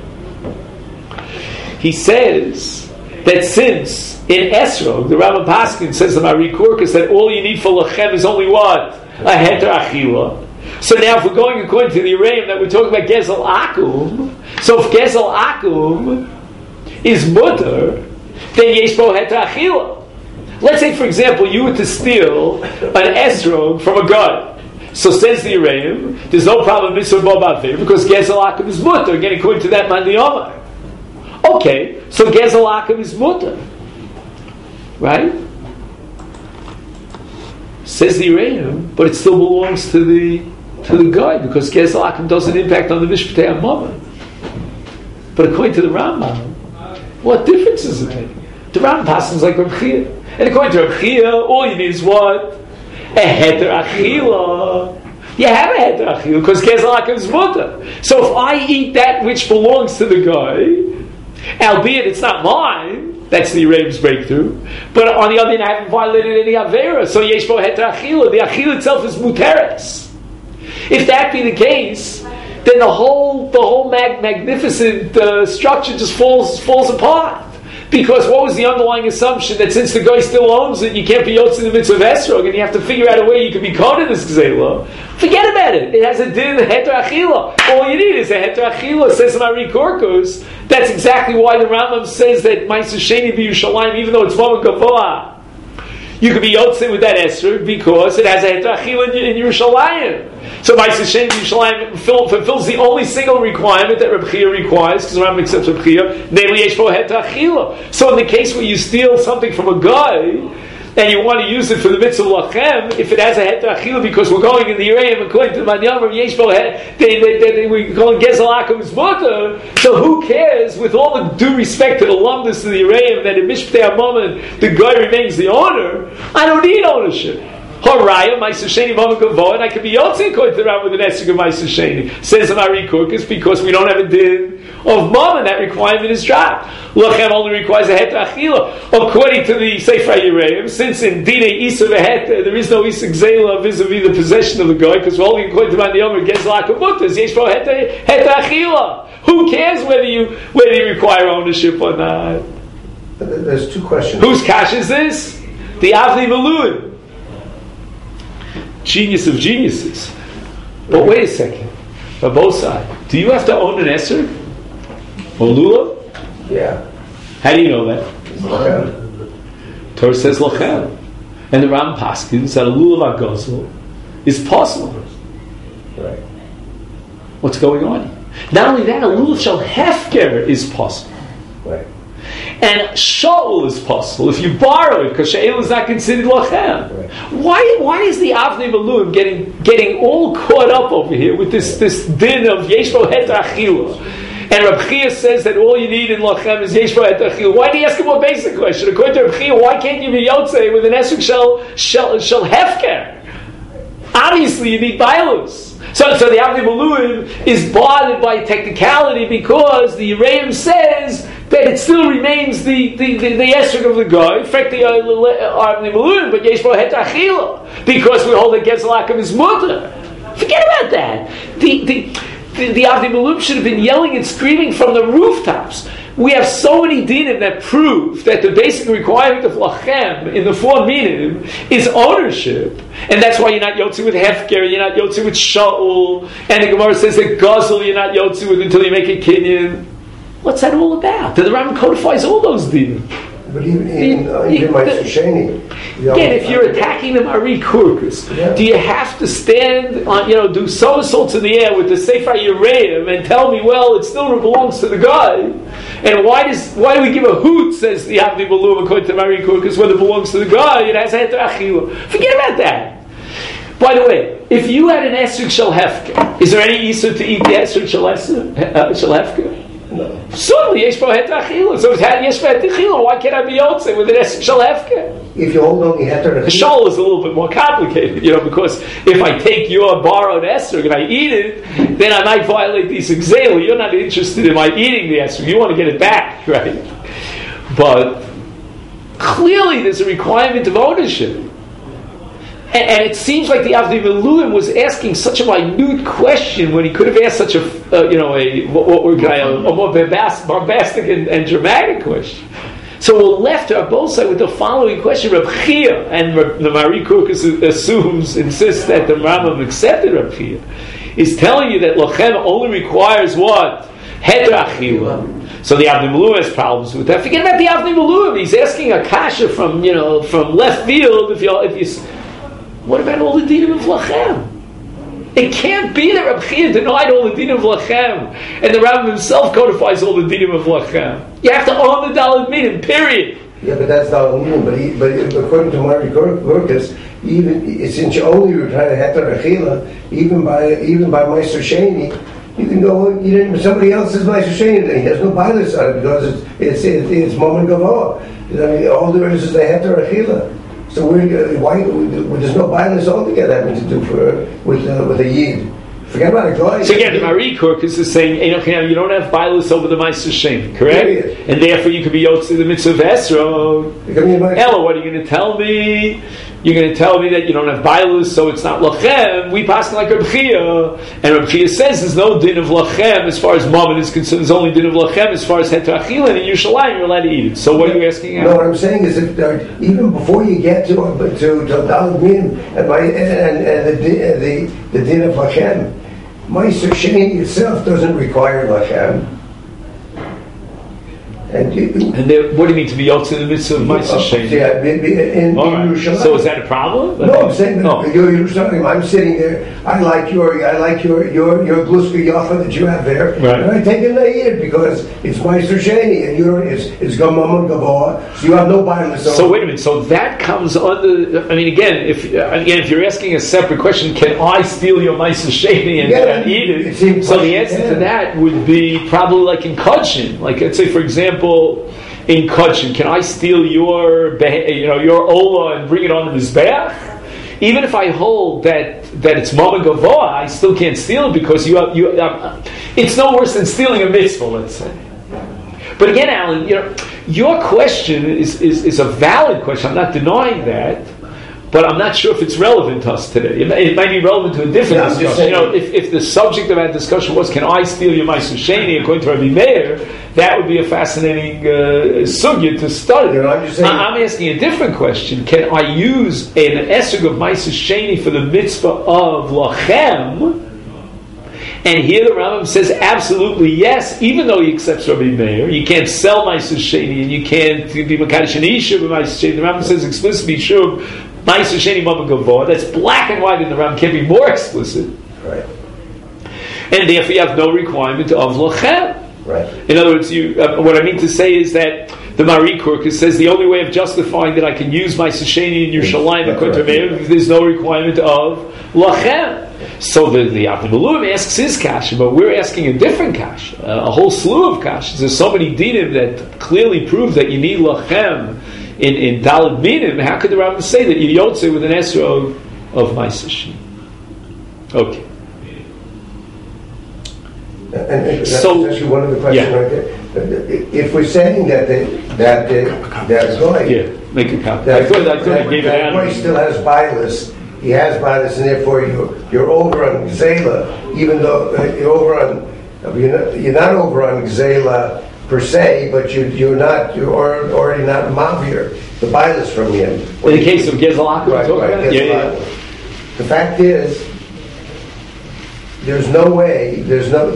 He says that since in Esrog, the Rambam Paskin says the Marie Korkus that all you need for Lachem is only what? A Heter Achila. So now if we're going according to the Yereim that we're talking about Gezel Akum, so if Gezel Akum is mutter, then Yesh Bo Heter Achila. Let's say, for example, you were to steal an esrog from a guy. So says the Yereim, there's no problem mitzvah b'aver because Gezel Akum is mutter, again according to that Mani Omer. Okay, so Gezel Akum is mutter. Right? Says the Yereim, but it still belongs to the guy because Gezel Akum doesn't impact on the Mishpatei HaMammon. But according to the Rambam, what difference does it make? The Rambam passes like Reb Chia. And according to Reb Chia, all you need is what? A Heter Achila. You have a Heter Achila because Gezel Akum is mutter. So if I eat that which belongs to the guy, albeit it's not mine, that's the Yereim's breakthrough, but on the other hand, I haven't violated any Avera, so Yesh Bo Heter Achila. The Achila itself is muteres. If that be the case, then the whole magnificent structure just falls apart. Because what was the underlying assumption that since the guy still owns it, you can't be yotz in the mitzvah of esrog, and you have to figure out a way you can be caught in this gzela. Forget about it. It has a din heter achila. All you need is a heter achila. Says Marie Korkus. That's exactly why the Rambam says that Ma'aser Sheni b'Yushalayim, even though it's Mama Gavoa, you could be yotzei with that esrog because it has a heter achila in Yerushalayim. So Ma'aser Sheni b'Yushalayim fulfills the only single requirement that Reb Chia requires, because the Rambam accepts Reb Chia, namely Yesh Bo Heter Achila. So in the case where you steal something from a guy and you want to use it for the mitzvah lachem, if it has a Heter Achila, because we're going in the Yereim according to the Manyam Yesh Bo we're going Gezel Akum is mutter. So who cares? With all the due respect to the lumdus of the Yereim, that in Mishpatei HaMammon the guy remains the owner. I don't need ownership. Haraya, Ma'aser Sheni Mama Gavoa, and I could be yotzi according to the Rambam with an esrog of Ma'aser Sheni. Says the Marie Korkus, because we don't have a din of Mama, that requirement is dropped. Lachem only requires a Heter Achila. According to the Sefer Yereim, since in Dinei Isa v'Heter, there is no Isa Gzela vis-a-vis the possession of the guy, because we're only according to Mani Omer, Gezel Akum mutter, Yesh Bo Heter Achila. Who cares whether you require ownership or not?
There's two questions.
Whose kash is this? The Avnei Miluim. Genius of geniuses. But wait a second. On both sides. Do you have to own an esrog? Or lulav?
Yeah.
How do you know that?
Okay.
Torah says lochem, and the Ram paskins that a lulav agazel is possible.
Right.
What's going on? Not only that, a lulav shel hefker is possible.
Right.
And shaul is possible if you borrow it, because she'el is not considered lochem.
Right.
Why is the Avnei Malum getting all caught up over here with this din of yesh bo het achila? And Reb Chia says that all you need in lochem is yesh bo het achila. Why do you ask a more basic question? According to Reb Chia, why can't you be yotzei with an esrog shel hefker? Obviously, you need bailus. So the Avnei Malum is bothered by technicality because the Yereim says that it still remains the esrog of the guy, in fact the Avnei Malum, but yesh bo het achila, because we hold against the lack of his mother. Forget about that. The Avnei Malum should have been yelling and screaming from the rooftops. We have so many dinim that prove that the basic requirement of lachem in the four minim is ownership, and that's why you're not yotzi with hefker, you're not yotzi with shaul, and the Gemara says that guzzle you're not yotzi with until you make a kinyan. What's that all about? The Rambam codifies all those dinim.
But even Ma'aser Sheni.
Again, if you're attacking the Mari Kurkus, do you have to stand on, do somersaults in the air with the Sefer Yereim and tell me, well, it still belongs to the guy? And why do we give a hoot, says the Avnei Malum, according to Mari Kurkus, when it belongs to the guy? It has heter achila. Forget about that. By the way, if you had an esrog shel hefker, is there any issur to eat the esrog shel hefker?
No.
Certainly, yesh bo het achila. So if it had yesh bo het achila, why can't I be yotzei with an esrog shel hefker?
If you hold only heter
The shaul is a little bit more complicated, because if I take your borrowed esrog and I eat it, then I might violate the exale. You're not interested in my eating the esrog. You want to get it back, right? But clearly there's a requirement of ownership. And it seems like the Avnei Malum was asking such a minute question when he could have asked such a more bombastic and dramatic question. So we're left on both sides with the following question: Reb Chia, and the Mari Kurkus insists that the Rambam accepted Reb Chia, is telling you that lochem only requires what? Heter achila. So the Avnei Malum has problems with that. Forget about the Avnei Malum. He's asking a kasha from left field. If you what about all the dinim of lachem? It can't be that Reb Chia denied all the dinim of lachem, and the Rambam himself codifies all the dinim of lachem. You have to own the daled minim, period.
Yeah, but that's daled minim. But according to Mari Kurkus, even since you only were trying to heter achila, even by Ma'aser Sheni, you can go. Somebody else's Ma'aser Sheni. He has no bias on it because it's moment gavoa. All there is the heter achila. So why there's no bias altogether having to do with a yid. Forget about a guy.
So again, the Mari Kurkus is saying you don't have bias over the Ma'aser Sheni, correct? Yeah. And therefore you could be yotzi the mitzvah of esrog. Ella, what are you going to tell me? You're going to tell me that you don't have bailus, so it's not lachem. We pass like Reb Chia, and Reb Chia says there's no din of lachem as far as mammon is concerned. There's only din of lachem as far as heter achila, and in Yerushalayim you're allowed to eat it. So what are you asking?
No, what I'm saying is that even before you get to daled minim and the din of lachem, Ma'aser Sheni itself doesn't require lachem. And
what do you mean to be yotzi in the midst of Ma'aser Sheni?
Yeah, in Yerushalayim.
So is that a problem?
No, I'm saying that Yerushalayim. I'm sitting there. I like your gluska yafa that you have there,
right.
And I take it and I eat it because it's Ma'aser Sheni and it's gamam gavoa. So you have no bias.
So wait a minute. So that comes under. I mean, again, if you're asking a separate question, can I steal your Ma'aser Sheni and eat it? So the answer to that would be probably like in Kodshin. Like let's say, for example, in Kodshin, can I steal your ola and bring it on the mizbeach? Even if I hold that it's mama gavoa, I still can't steal it because it's no worse than stealing a mitzvah, let's say. But again, Alan, your question is a valid question. I'm not denying that. But I'm not sure if it's relevant to us today. It might be relevant to a different discussion. If the subject of our discussion was, can I steal your Ma'aser Sheni, according to Rabbi Meir, that would be a fascinating sugya to study. I'm asking a different question. Can I use an esrog of Ma'aser Sheni for the mitzvah of lachem, And here the Rambam says absolutely yes, even though he accepts Rabbi Meir. You can't sell Ma'aser Sheni, and you can't be Makadosh and Isha with Ma'aser Sheni. The Rambam says explicitly, Shuv, Ma'aser Sheni Mama Gavor. That's black and white in the Rambam, can't be more explicit.
Right.
And therefore you have no requirement of Lochem.
Right.
In other words, what I mean to say is that the Mari Korkus says the only way of justifying that I can use Ma'aser Sheni in Yerushalayim according to Meir, there's no requirement of Lachem. So the Abdul asks his kasha, but we're asking a different kasha, a whole slew of kashas. There's so many dinim that clearly prove that you need Lachem in Daled Minim. How could the Rambam say that you yotze with an esrog of Ma'aser Sheni? Okay.
And that's
So-
actually one of the questions
Yeah.
right there. If we're saying that guy,
Yeah, make a copy.
that
I thought I gave it
that
out.
guy still has bias. He has bias, and therefore you're over on Gzela, even though you're over on. You're not over on Gzela per se, but you're already not mavir the bias from him.
In the case of Gezalak,
Right,
yeah.
The fact is, there's no way, there's no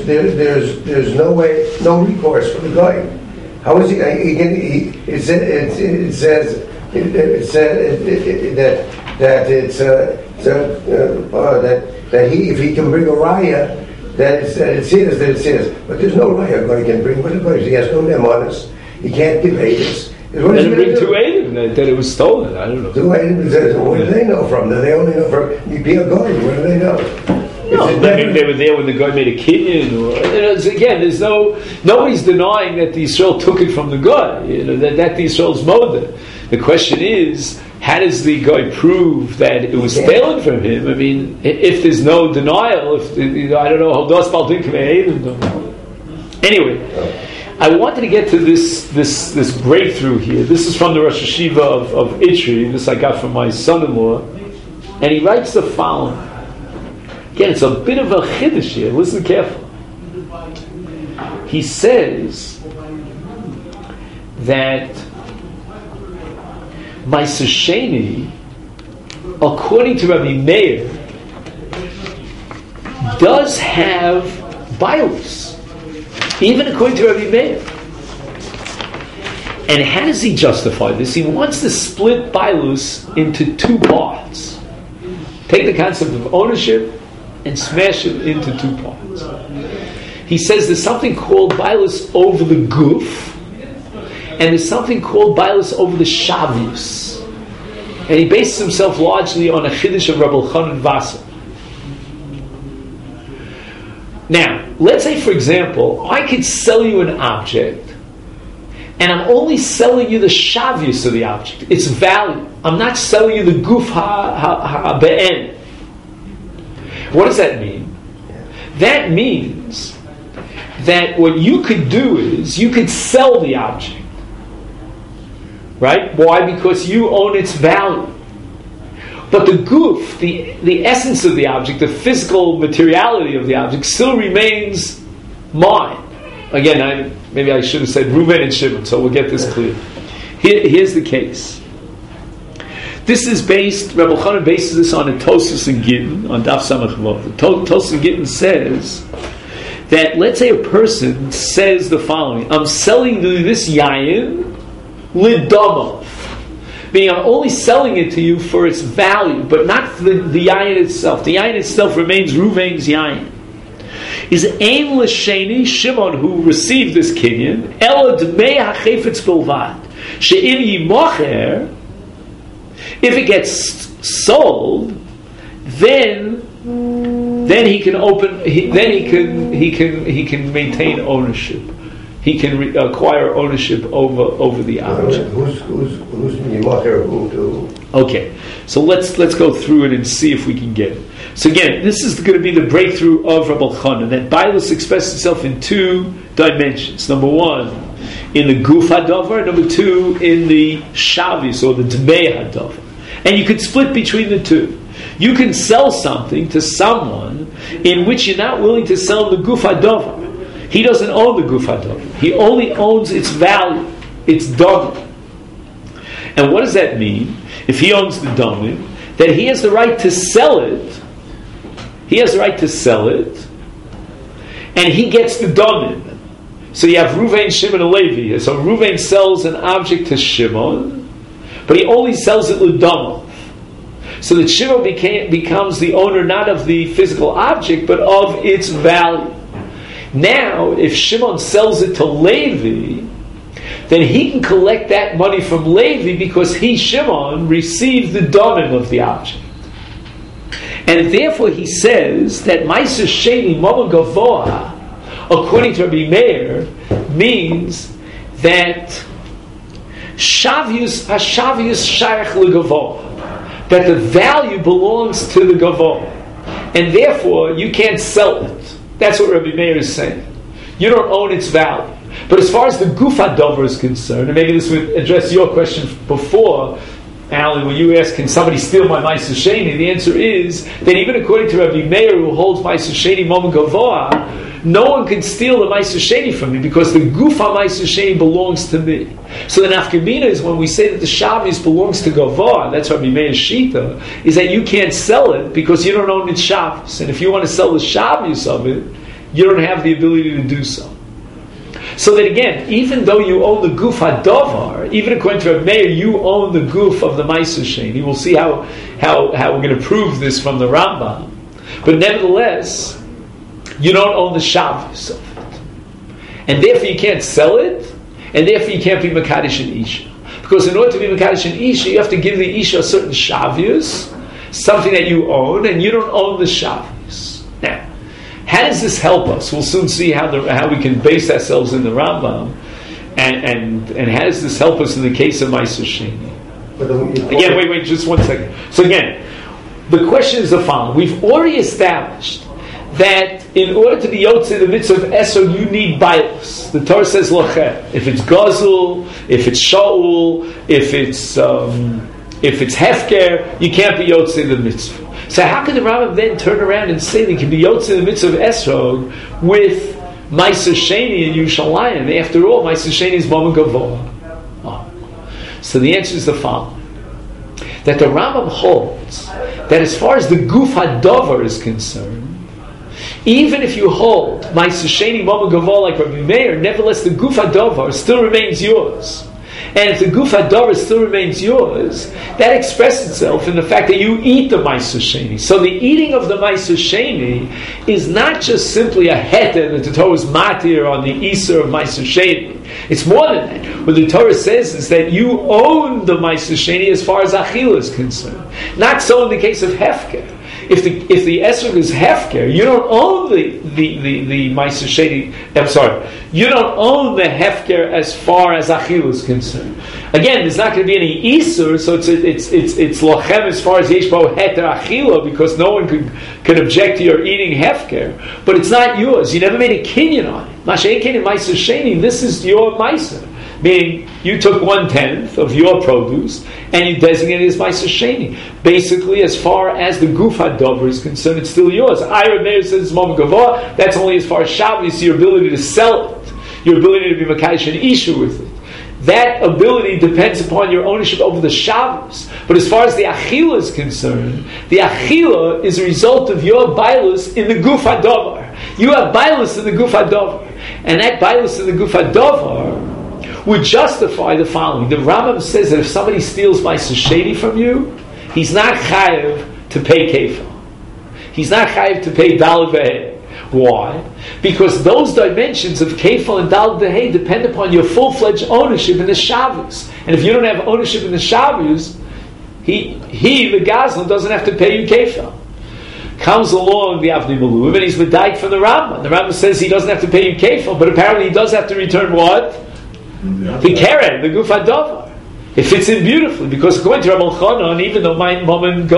way, no recourse for the guy. How is he? It says that he, if he can bring a raya, that it says. But there's no raya guy can bring. What he has no nemonis. He can't give Aedis. What is he
Then
going
bring
to do?
two Eidim that it was stolen. I don't know.
What do they know from? Do they only know from be a guy? What do they know?
No, maybe they were there when the guy made a kinyan, or again, there's nobody's denying that the Yisrael took it from the guy. That the Yisrael's moda. The question is, how does the guy prove that it was stolen from him? I mean, if there's no denial, I don't know, anyway. I wanted to get to this breakthrough here. This is from the Rosh Hashiva of Itri. This I got from my son-in-law, and he writes the following. Again, it's a bit of a chiddush here. Listen carefully. He says that Ma'aser Sheni, according to Rabbi Meir, does have bios, even according to Rabbi Meir. And how does he justify this? He wants to split bios into two parts. Take the concept of ownership and smash it into two parts. He says there's something called bios over the guf, and there's something called bios over the shavius. And he bases himself largely on a chiddush of Rabbi Elchanan Vassar. Now, let's say, for example, I could sell you an object, and I'm only selling you the shavius of the object, its value. I'm not selling you the guf ha'be'en. What does that mean? That means that what you could do is you could sell the object. Right? Why? Because you own its value. But the guf, the essence of the object, the physical materiality of the object, still remains mine. Again, maybe I should have said Reuven and Shimon, so we'll get this clear. Here's the case. This is based, Rebbe Elchanan bases this on a Tosfos and Gittin, on Daf Samach Vav. The Tosfos and Gittin says that, let's say a person says the following: I'm selling you this yayin lidamav. Meaning I'm only selling it to you for its value, but not for the yayin itself. The yayin itself remains Reuven's yayin. Is Ein L'Sheni, Shimon, who received this kinyan, Ela Dmei HaChefetz Bilvad, She'im Yimocher, if it gets sold, then he can can maintain ownership. He can acquire ownership over the object.
Who's Yimocher who to?
Okay, so let's go through it and see if we can get it. So again, this is going to be the breakthrough of Rebbe Elchanan, that bias expresses itself in two dimensions. Number one, in the guf hadavar. Number two, in the shavis, or the dmei hadavar. And you could split between the two. You can sell something to someone in which you're not willing to sell the guf hadavar. He doesn't own the guf hadavar. He only owns its value, its davar. And what does that mean? If he owns the davar, that he has the right to sell it. He has the right to sell it and he gets the domim. So you have Ruvain, Shimon, and Levi. So Ruvain sells an object to Shimon, but he only sells it l'domov. So that Shimon becomes the owner not of the physical object, but of its value. Now, if Shimon sells it to Levi, then he can collect that money from Levi because he, Shimon, received the domim of the object. And therefore he says that Ma'aser Sheni Mamon Gavoha, according to Rabbi Meir, means that Shavius Shaykh L'Gavoha, that the value belongs to the Gavoha, and therefore you can't sell it. That's what Rabbi Meir is saying. You don't own its value. But as far as the Gufa Dover is concerned, and maybe this would address your question before, Alan, when you ask, can somebody steal my Ma'aser Sheni? The answer is that even according to Rabbi Meir, who holds Ma'aser Sheni Mamon Gavoha, no one can steal the Ma'aser Sheni from me because the Gufa Ma'aser Sheni belongs to me. So the nafkamina is when we say that the Shabbos belongs to Gavoha, that's Rabbi Meir's Shita, is that you can't sell it because you don't own its Shabbos. And if you want to sell the Shabbos of it, you don't have the ability to do so. So that again, even though you own the Guf HaDavar, even according to Rabbi Meir, you own the Guf of the Ma'aser Sheni. We'll see how we're going to prove this from the Rambam. But nevertheless, you don't own the Shabbos of it. And therefore you can't sell it, and therefore you can't be Mekadesh and Isha. Because in order to be Mekadesh and Isha, you have to give the Isha a certain Shabbos, something that you own, and you don't own the Shabbos. Now, how does this help us? We'll soon see how we can base ourselves in the Rambam, and how does this help us in the case of Ma'aser Sheni? Again, wait, just 1 second. So again, the question is the following: we've already established that in order to be Yotze the mitzvah of Esor, you need Bailos. The Torah says Lochet. If it's Gazul, if it's Shaul, if it's Hefker, you can't be Yotze the mitzvah. So how can the Rambam then turn around and say they can be Yotze the mitzvah of Esrog with Ma'aser Sheni and Yerushalayim? After all, Ma'aser Sheni is Mamon Gavoha. So the answer is the following: that the Rambam holds that as far as the Guf HaDavar is concerned, even if you hold Ma'aser Sheni Mamon Gavoha like Rabbi Meir, nevertheless the Guf HaDavar still remains yours. And if the Guf HaDavar still remains yours, that expresses itself in the fact that you eat the Ma'aser Sheni. So the eating of the Ma'aser Sheni is not just simply a heter that the Torah is matir on the Isser of Ma'aser Sheni. It's more than that. What the Torah says is that you own the Ma'aser Sheni as far as Achila is concerned. Not so in the case of Hefker. If the esrog is hefker, you don't own the Ma'aser Sheni. I'm sorry, you don't own the hefker as far as achila is concerned. Again, there's not going to be any isur, so it's lochem as far as yeshbo heter achila, because no one could object to your eating hefker. But it's not yours. You never made a kinyan on it. Masha'en kinyan Ma'aser Sheni. This is your Ma'aser. Meaning, you took 1/10 of your produce and you designated it as Ma'aser Sheni. Basically, as far as the Guf HaDavar is concerned, it's still yours. Ira Meir says Mamon Gavoha. That's only as far as Shabbos, your ability to sell it, your ability to be Mekadesh and Isha with it. That ability depends upon your ownership over the Shabbos. But as far as the Achila is concerned, the Achila is a result of your Bailus in the Guf HaDavar. You have Bailus in the Guf HaDavar. And that Bailus in the Guf HaDavar would justify the following. The Rambam says that if somebody steals Ma'aser Sheni from you, he's not chayiv to pay kefil. He's not chayiv to pay daled v'hei. Why? Because those dimensions of kefil and daled v'hei depend upon your full-fledged ownership in the Shabbos. And if you don't have ownership in the Shabbos, he the Gazlan, doesn't have to pay you kefil. Comes along the Avnei Maluv and he's medayik from the Rambam. The Rambam says he doesn't have to pay you kefil, but apparently he does have to return what? The keren, the Guf HaDavar. It fits in beautifully because according to Rabbi Elchanan, even though Ma'aser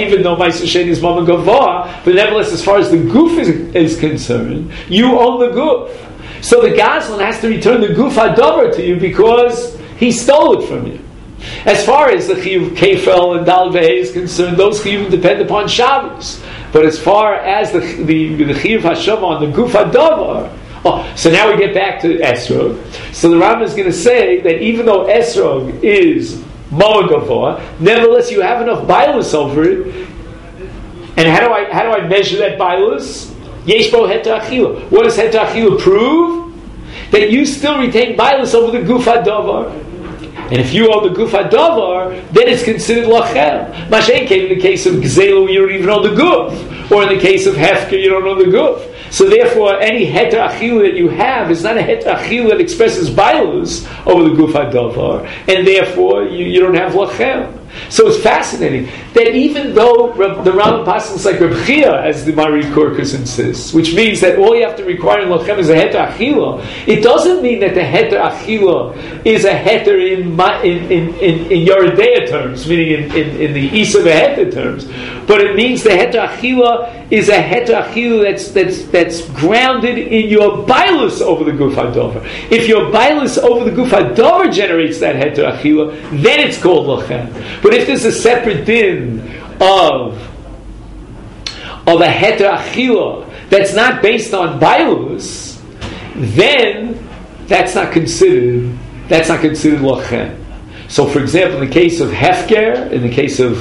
Sheni is Mamon Gavoha, but nevertheless, as far as the Guf is concerned, you own the Guf. So the Gazlan has to return the Guf HaDavar to you because he stole it from you. As far as the Chiyuv Kefel and Dal Vehei is concerned, those Chiyuv depend upon Shabbos. But as far as the Chiyuv Hashem on the Guf HaDavar, so now we get back to Esrog. So the Rambam is going to say that even though Esrog is Mamon Gavoha, nevertheless you have enough Bailus over it. And how do I measure that Bailus? Yesh bo heter achila. What does heter achila prove? That you still retain bailus over the guf hadavar. And if you own the guf hadavar, then it's considered lachel. Mashen came in the case of gzelu, you don't even own the guf. Or in the case of hefker, you don't own the guf. So therefore, any heter achila that you have is not a heter achila that expresses bailus over the guf hadavar, and therefore you don't have lachem. So it's fascinating that even though the Rambam passes like Reb Chia, as the Mari Korkus insists, which means that all you have to require in lachem is a heter achila, it doesn't mean that the heter achila is a heter in Yeridea terms, meaning in the Isa heter terms, but it means the heter achila is a heter achila that's grounded in your bailus over the guf hadavar. If your bailus over the guf hadavar generates that heter achila, then it's called lachem. But if there's a separate din of a heter achila that's not based on bailus, then that's not considered lachem. So, for example, in the case of hefker, in the case of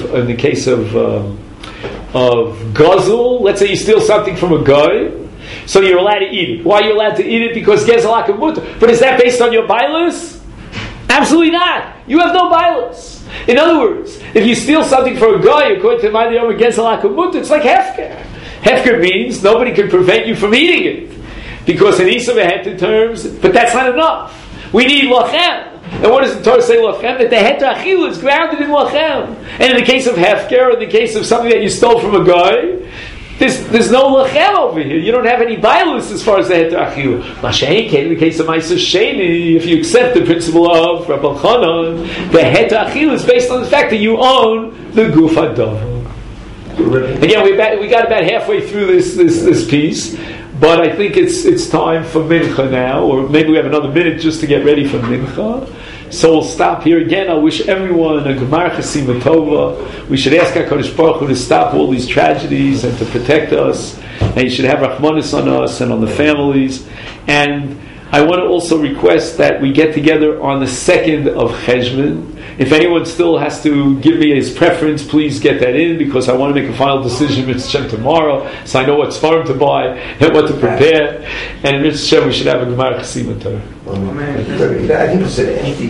guzzle, let's say you steal something from a guy, so you're allowed to eat it. Why are you allowed to eat it? Because gezalak and mutter. But is that based on your bailus? Absolutely not. You have no bailus. In other words, if you steal something from a guy, according to my Yom gezalak and mutter, it's like hefker. Hefker means nobody can prevent you from eating it, because in Isa heter terms, but that's not enough. We need lachem. And what does the Torah say, lachem? That the heter achila is grounded in lachem. And in the case of hefker, or in the case of something that you stole from a guy, there's no lachem over here. You don't have any bailus as far as the heter achila. Mashayin came in the case of Ma'aser Sheni, if you accept the principle of Rabbi Chanan, the heter achila is based on the fact that you own the guf hadavar. Again, we got about halfway through this piece. But I think it's time for mincha now, or maybe we have another minute just to get ready for mincha. So we'll stop here again. I wish everyone a gemar chasima tova. We should ask HaKadosh Baruch Hu to stop all these tragedies and to protect us. And He should have rachmanis on us and on the families. And I want to also request that we get together on the 2nd of Cheshvan. If anyone still has to give me his preference, please get that in, because I want to make a final decision with Shem tomorrow, so I know what farm to buy and what to prepare. And in Shem, we should have a Gemara Chasima Torah.
I think it's an empty.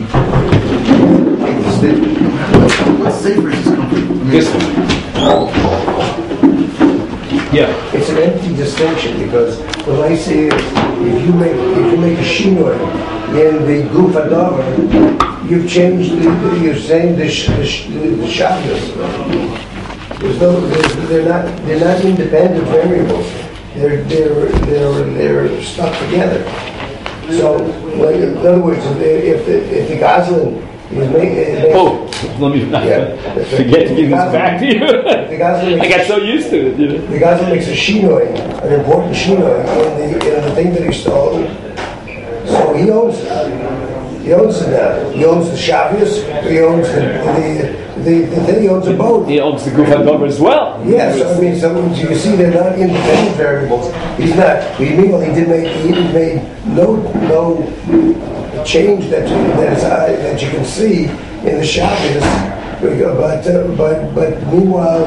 What sefer is this coming?
This one. Yeah.
It's an empty distinction, because when I say if you make a shinoi in the guf hadavar, you've changed you're saying the shabbos. They're not independent variables. They're stuck together. So, in other words, if the Goslin is making,
let me forget to give this back to you. I got so used to it.
The Goslin makes a shinoi, an important shinoi in the thing that he stole. So he owns it. He owns the Shabbos. He owns the thing. He owns a boat.
He owns the guf hadavar as well.
Yes, I mean, so you see, they're not independent variables. He's not. Meanwhile, he made no change that you can see in the Shabbos. But meanwhile,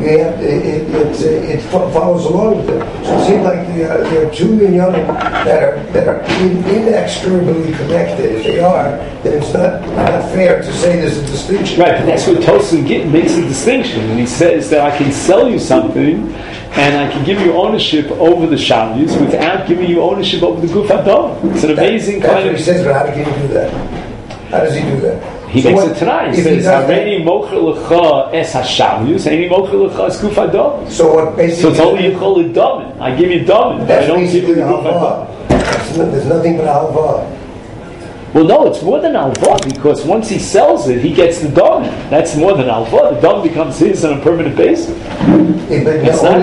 it follows along with it. So it seems like there are two minyanim that are inextricably connected. If they are, then it's not fair to say there's a distinction.
Right, but that's what Tosfos makes a distinction, and he says that I can sell you something, and I can give you ownership over the Shabbos without giving you ownership over the guf hadavar. It's an amazing
that's
kind
what
of.
He says, but how can he do that? How does he do that?
He makes it tonight. He says, "Hareni mocher lecha es hashavus, hareni mocher lecha es guf hadavar."
So what basically?
So it's only yichol damin. I give you damin.
That's
I don't give you
basically
the guf hadavar.
There's nothing but halva.
Well, no, it's more than alva, because once he sells it, he gets the damin. That's more than alva. The damin becomes his on a permanent basis. It's not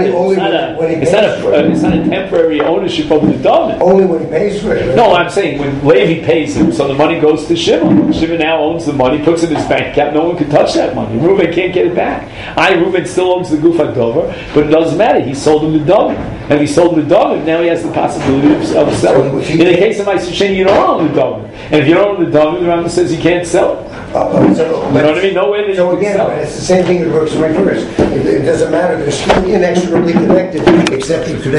a temporary ownership of the damin.
Only when he pays for it. Right?
No, I'm saying when Levi pays him, so the money goes to Shimon. Shimon now owns the money, puts it in his bank account. No one can touch that money. Reuben can't get it back. Reuben still owns the guf hadavar, but it doesn't matter. He sold him the damin, and he sold him the damin. Now he has the possibility of selling. In the case of Ma'aser Sheni, you don't own the damin, and if you don't own the damin, the Rambam says you can't sell it. You know what I mean? No way that you can
again,
sell.
It's the same thing that works in reverse. It doesn't matter. They're still inextricably connected, except today.